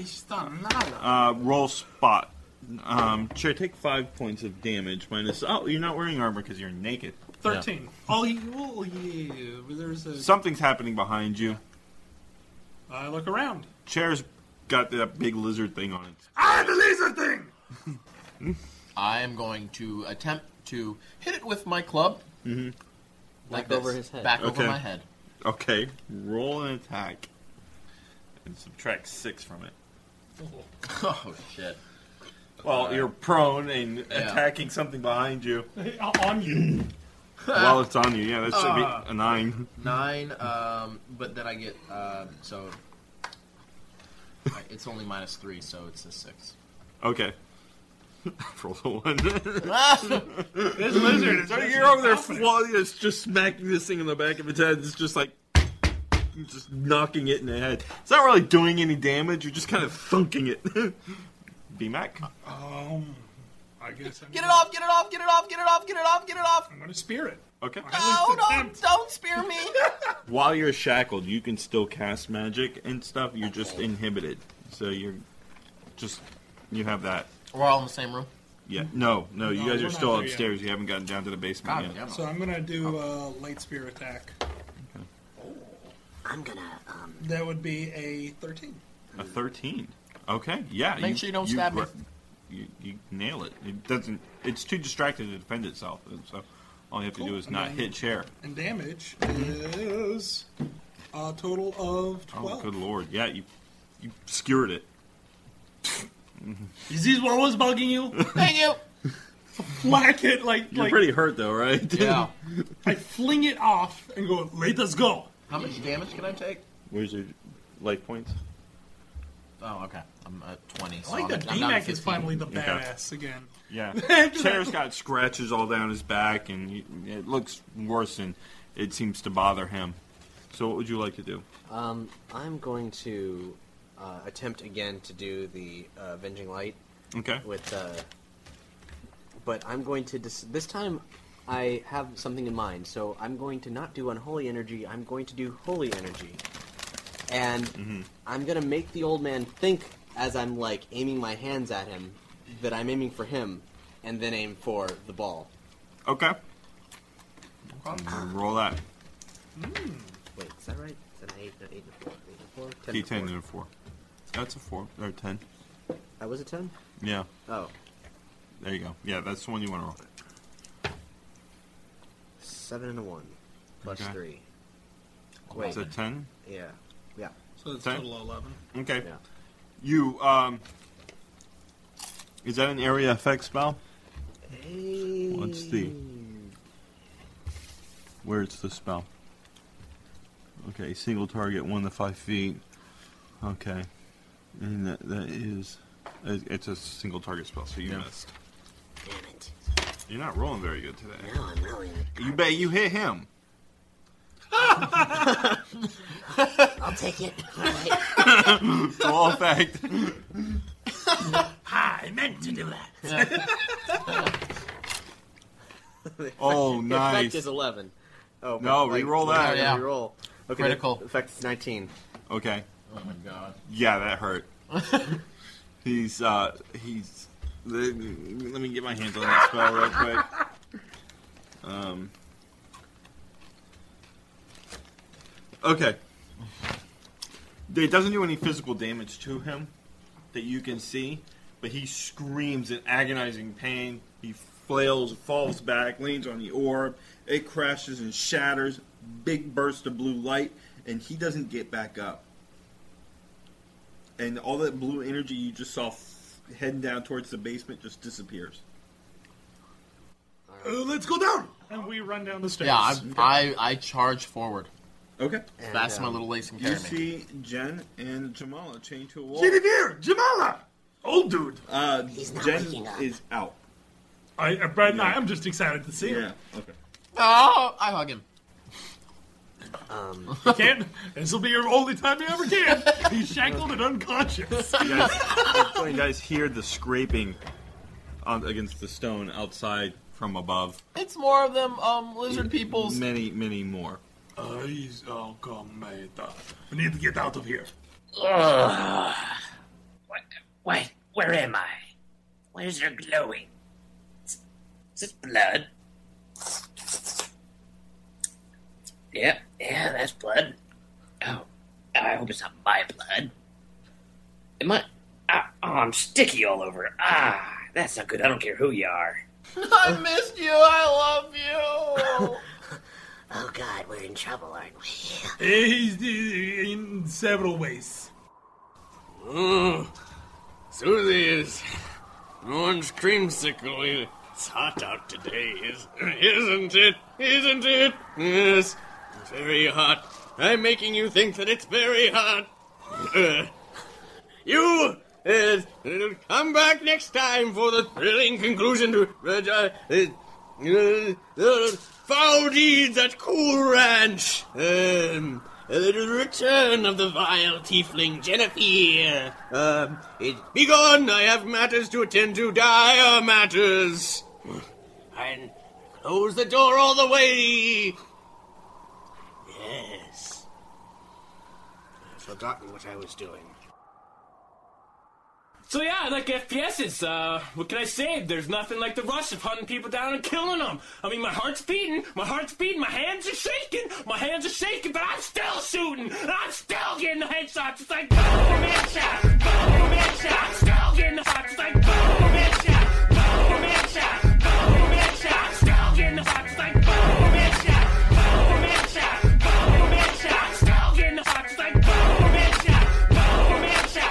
Roll spot. Chair, take 5 points of damage minus. Oh, you're not wearing armor because you're naked. 13. Yeah. Oh, yeah. There's a. Something's happening behind you. I look around. Chair's got that big lizard thing on it. The lizard thing! I am going to attempt to hit it with my club. Mm-hmm. Like Back over his head. Back over my head. Okay. Roll an attack. And subtract 6 from it. Oh, shit. Well, you're prone and attacking something behind you. On you. While it's on you, yeah, that should be a 9. 9, but then I get, so... It's only -3, so it's a 6. Okay. Roll a 1. This lizard is you're over there it's just smacking this thing in the back of its head. It's just like... just knocking it in the head. It's not really doing any damage. You're just kind of thunking it. B-Mac? I guess I'm Get it off! Get it off! Get it off! Get it off! Get it off! Get it off! I'm gonna spear it. Okay. No, don't spear me! While you're shackled, you can still cast magic and stuff. You're just inhibited. So you have that. We're all in the same room? Yeah. No, you guys we're are still not there upstairs. You haven't gotten down to the basement yet. damn. So I'm gonna do a light spear attack. I'm gonna, That would be a 13. A 13. Okay, yeah. Make sure you don't stab me. You nail it. It doesn't. It's too distracted to defend itself. So all you have to do is not hit Chair. And damage is a total of 12. Oh, good lord! Yeah, you skewered it. Is this what was bugging you? Thank you! Whack it You're pretty hurt though, right? Yeah. I fling it off and go, let us go. How much damage can I take? Where's your life points? Oh, okay. I'm at 20. So I like that I'm down to BMAC is 15. finally the badass again. Yeah. Chair's got scratches all down his back, and it looks worse, and it seems to bother him. So what would you like to do? I'm going to attempt again to do the Avenging Light. Okay. But I'm going to... this time, I have something in mind. So I'm going to not do Unholy Energy. I'm going to do Holy Energy. And I'm going to make the old man think, as I'm, like, aiming my hands at him, that I'm aiming for him, and then aim for the ball. Okay. Roll that. Wait, is that right? Is that an 8? No, 8 and a 4. 8 and a 4? 10 10 and a 4. That's a 4. Or 10. That was a 10? Yeah. Oh. There you go. Yeah, that's the one you want to roll. 7 and a 1. Plus Okay. 3. Wait. Is it 10? Yeah. Yeah. So it's 10? total of 11. Okay. Yeah. You, is that an area effect spell? Let's see. Where's the spell? Okay, single target, 1 to 5 feet. Okay. And that is... It's a single target spell, so you missed. Damn it. You're not rolling very good today. No, I'm rolling. You bet you hit him. I'll take it. All right. Full effect. I meant to do that. Oh, The nice. effect is 11. Oh, No, but, reroll that. Yeah, Yeah. reroll. Okay, Critical. The effect is 19. Okay. Oh my god. Yeah, that hurt. He's let me get my hands on that spell real quick. Okay. It doesn't do any physical damage to him that you can see, but he screams in agonizing pain. He flails, falls back, leans on the orb. It crashes and shatters. Big burst of blue light, and he doesn't get back up. And all that blue energy you just saw heading down towards the basement just disappears. Let's go down. And we run down the stairs. Yeah, I charge forward. Okay. And, Fast as my little legs can You carry me. see Jen and Jamala chain to a wall. Get in here, Jamala! Old dude. He's not Jen waking up. is out. I'm just excited to see him. Yeah, okay. Oh, I hug him. You can't. This will be your only time you ever can. He's shackled and unconscious. You guys hear the scraping against the stone outside from above. It's more of them lizard people's. Many, many more. He's all come, mate. We need to get out of here. Wait, where am I? Why is there glowing? Is this blood? Yeah, that's blood. Oh, I hope it's not my blood. Am I? I'm sticky all over. That's not good. I don't care who you are. I missed you. I love you. Oh, God, we're in trouble, aren't we? He's in several ways. Susie is an orange creamsicle. It's hot out today, isn't it? Isn't it? Yes, it's very hot. I'm making you think that it's very hot. You come back next time for the thrilling conclusion to Foul Deeds at Cool Ranch. The return of the vile tiefling Jennifer. Be gone, I have matters to attend to, dire matters. And close the door all the way. Yes. I've forgotten what I was doing. So yeah, I like FPSs. What can I say? There's nothing like the rush of hunting people down and killing them. I mean, my heart's beating, my hands are shaking, but I'm still shooting, and I'm still getting the headshots. It's like, boom, headshot, boom, headshot. I'm still getting the shots. It's like, boom, headshot, boom, headshot, boom, headshot. I'm still getting the shots. It's like, boom, headshot, boom, headshot, boom, headshot. I'm still getting the shots. It's like, boom, headshot, boom, headshot.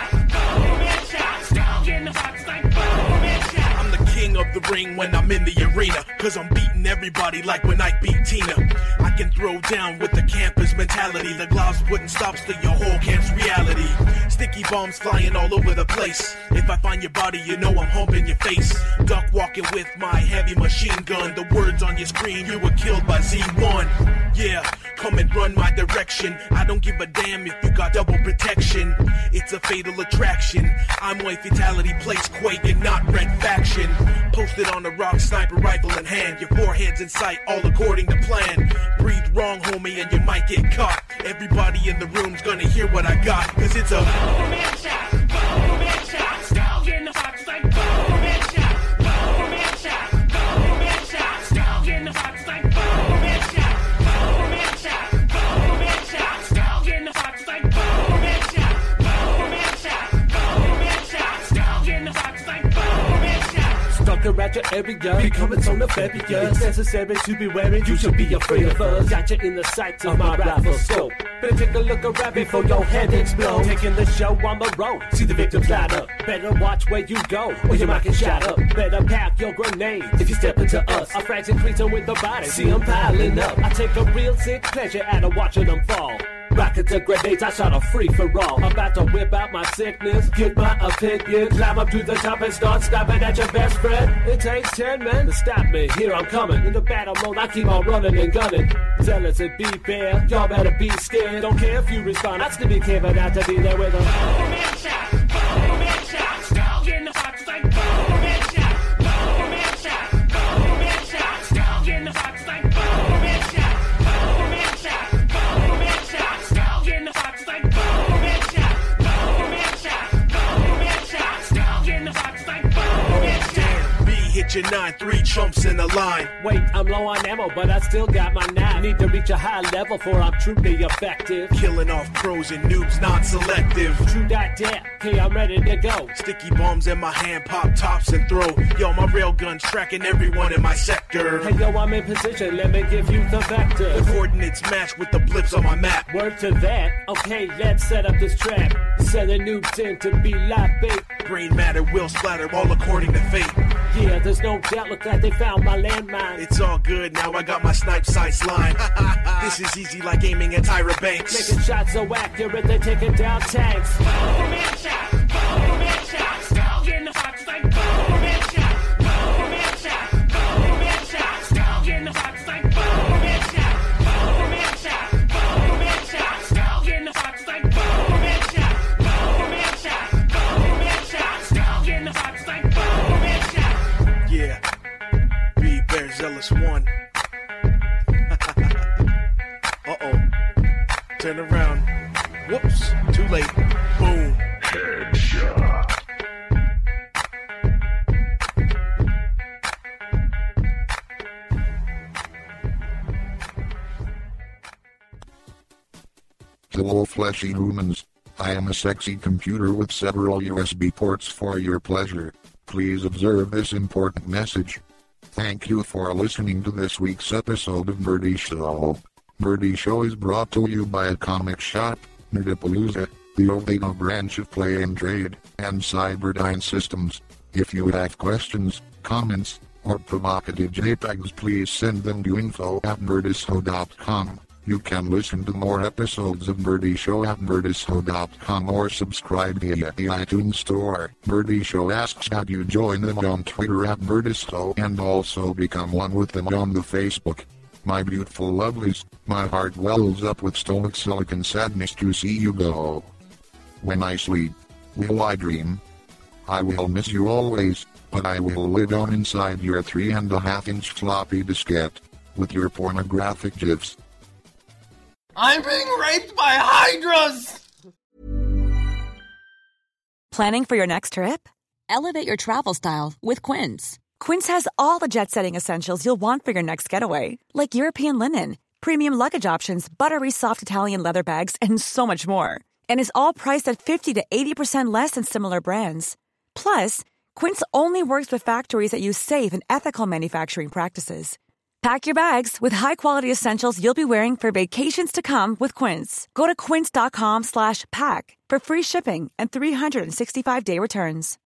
I'm the king of the ring when I'm in the arena, cause I'm beating everybody like when I beat Tina. I can throw down with the campus mentality. The gloves putting stops to your whole camp's reality. Sticky bombs flying all over the place. If I find your body, you know I'm humping your face. Duck walking with my heavy machine gun. The words on your screen, you were killed by Z1. Yeah, come and run my direction. I don't give a damn if you got double protection. It's a fatal attraction. I'm white fatality, plates quake and not red faction. Posted on a rock, sniper rifle in hand. Your forehead's in sight, all according to plan. Breathe wrong, homie, and you might get caught. Everybody in the room's gonna hear what I got, cause it's a boom headshot, boom headshot. I'm still getting the shots. It's like boom headshot, boom headshot, boom headshot. I'm still getting the shots. It's like boom headshot, boom headshot, boom headshot. I'm still getting the shots. It's like boom headshot, boom headshot, boom headshot. I'm still conquer at your area. Becoming so nefarious. It's necessary to be wary. You should be afraid of us. Got you in the sights of my rifle scope. Better take a look around before your head explodes. Taking the show on the road. See the victims line up. Better watch where you go, or you might get shot up. Better pack your grenades if you step into us. Our frags increasing with the body. See them piling up. I take a real sick pleasure out of watching them fall. Rockets and grenades, I shot a free for all. About to whip out my sickness, get my opinion, climb up to the top and start stopping at your best friend. It takes 10 men to stop me. Here I'm coming. In the battle mode, I keep on running and gunning. Tell us to be fair, y'all better be scared. Don't care if you respond, I still be caring out to be there with them. Boom, headshot, boom, headshot, still getting the fox like boom, headshot, boom, headshot, boom, headshot, still getting the fox like boom, headshot, boom, headshot, boom, headshot, still getting the fox like boom, headshot, boom, headshot, boom, headshot, still getting the fox like boom, headshot. B hit your 9-3 chumps in the line. Wait, I'm low on ammo, but I still got my 9. Need to reach a high level for I'm truly effective. Killing off pros and noobs, non-selective. True that, okay, I'm ready to go. Sticky bombs in my hand, pop tops and throw. Yo, my railgun's tracking everyone in my sector. Hey yo, I'm in position, let me give you the vector. The coordinates match with the blips on my map. Word to that, okay, let's set up this trap. Sending noobs in to be live bait. Brain matter will splatter, all according to fate. Yeah, there's no doubt, look like they found my landmine. It's all good, now I got my snipe sights line. This is easy like aiming at Tyra Banks. Making shots so accurate, they're taking down tanks. Boom, headshot, boom, headshot, still getting the fox like boom, headshot, boom, headshot, boom, headshot, still getting the fox like boom, headshot, boom, headshot, boom, headshot, still getting the fox like boom, headshot, boom, headshot, boom, headshot, still getting the fox like boom, headshot. Yeah, B Bear Zealous 1. Uh-oh. Turn around. Whoops. Too late. Boom. Headshot. Hello fleshy humans. I am a sexy computer with several USB ports for your pleasure. Please observe this important message. Thank you for listening to this week's episode of Nerdy Show. Nerdy Show is brought to you by a comic shop, Nerdapalooza, the Oviedo branch of Play and Trade, and Cyberdyne Systems. If you have questions, comments, or provocative JPEGs, please send them to info@nerdisho.com. You can listen to more episodes of Nerdy Show at nerdisho.com or subscribe via the iTunes Store. Nerdy Show asks that you join them on Twitter at Nerdisho and also become one with them on the Facebook. My beautiful lovelies, my heart wells up with stoic silicon sadness to see you go. When I sleep, will I dream? I will miss you always, but I will live on inside your 3.5-inch floppy diskette, with your pornographic gifs. I'm being raped by hydras! Planning for your next trip? Elevate your travel style with Quince. Quince has all the jet-setting essentials you'll want for your next getaway, like European linen, premium luggage options, buttery soft Italian leather bags, and so much more. And is all priced at 50 to 80% less than similar brands. Plus, Quince only works with factories that use safe and ethical manufacturing practices. Pack your bags with high-quality essentials you'll be wearing for vacations to come with Quince. Go to quince.com/pack for free shipping and 365-day returns.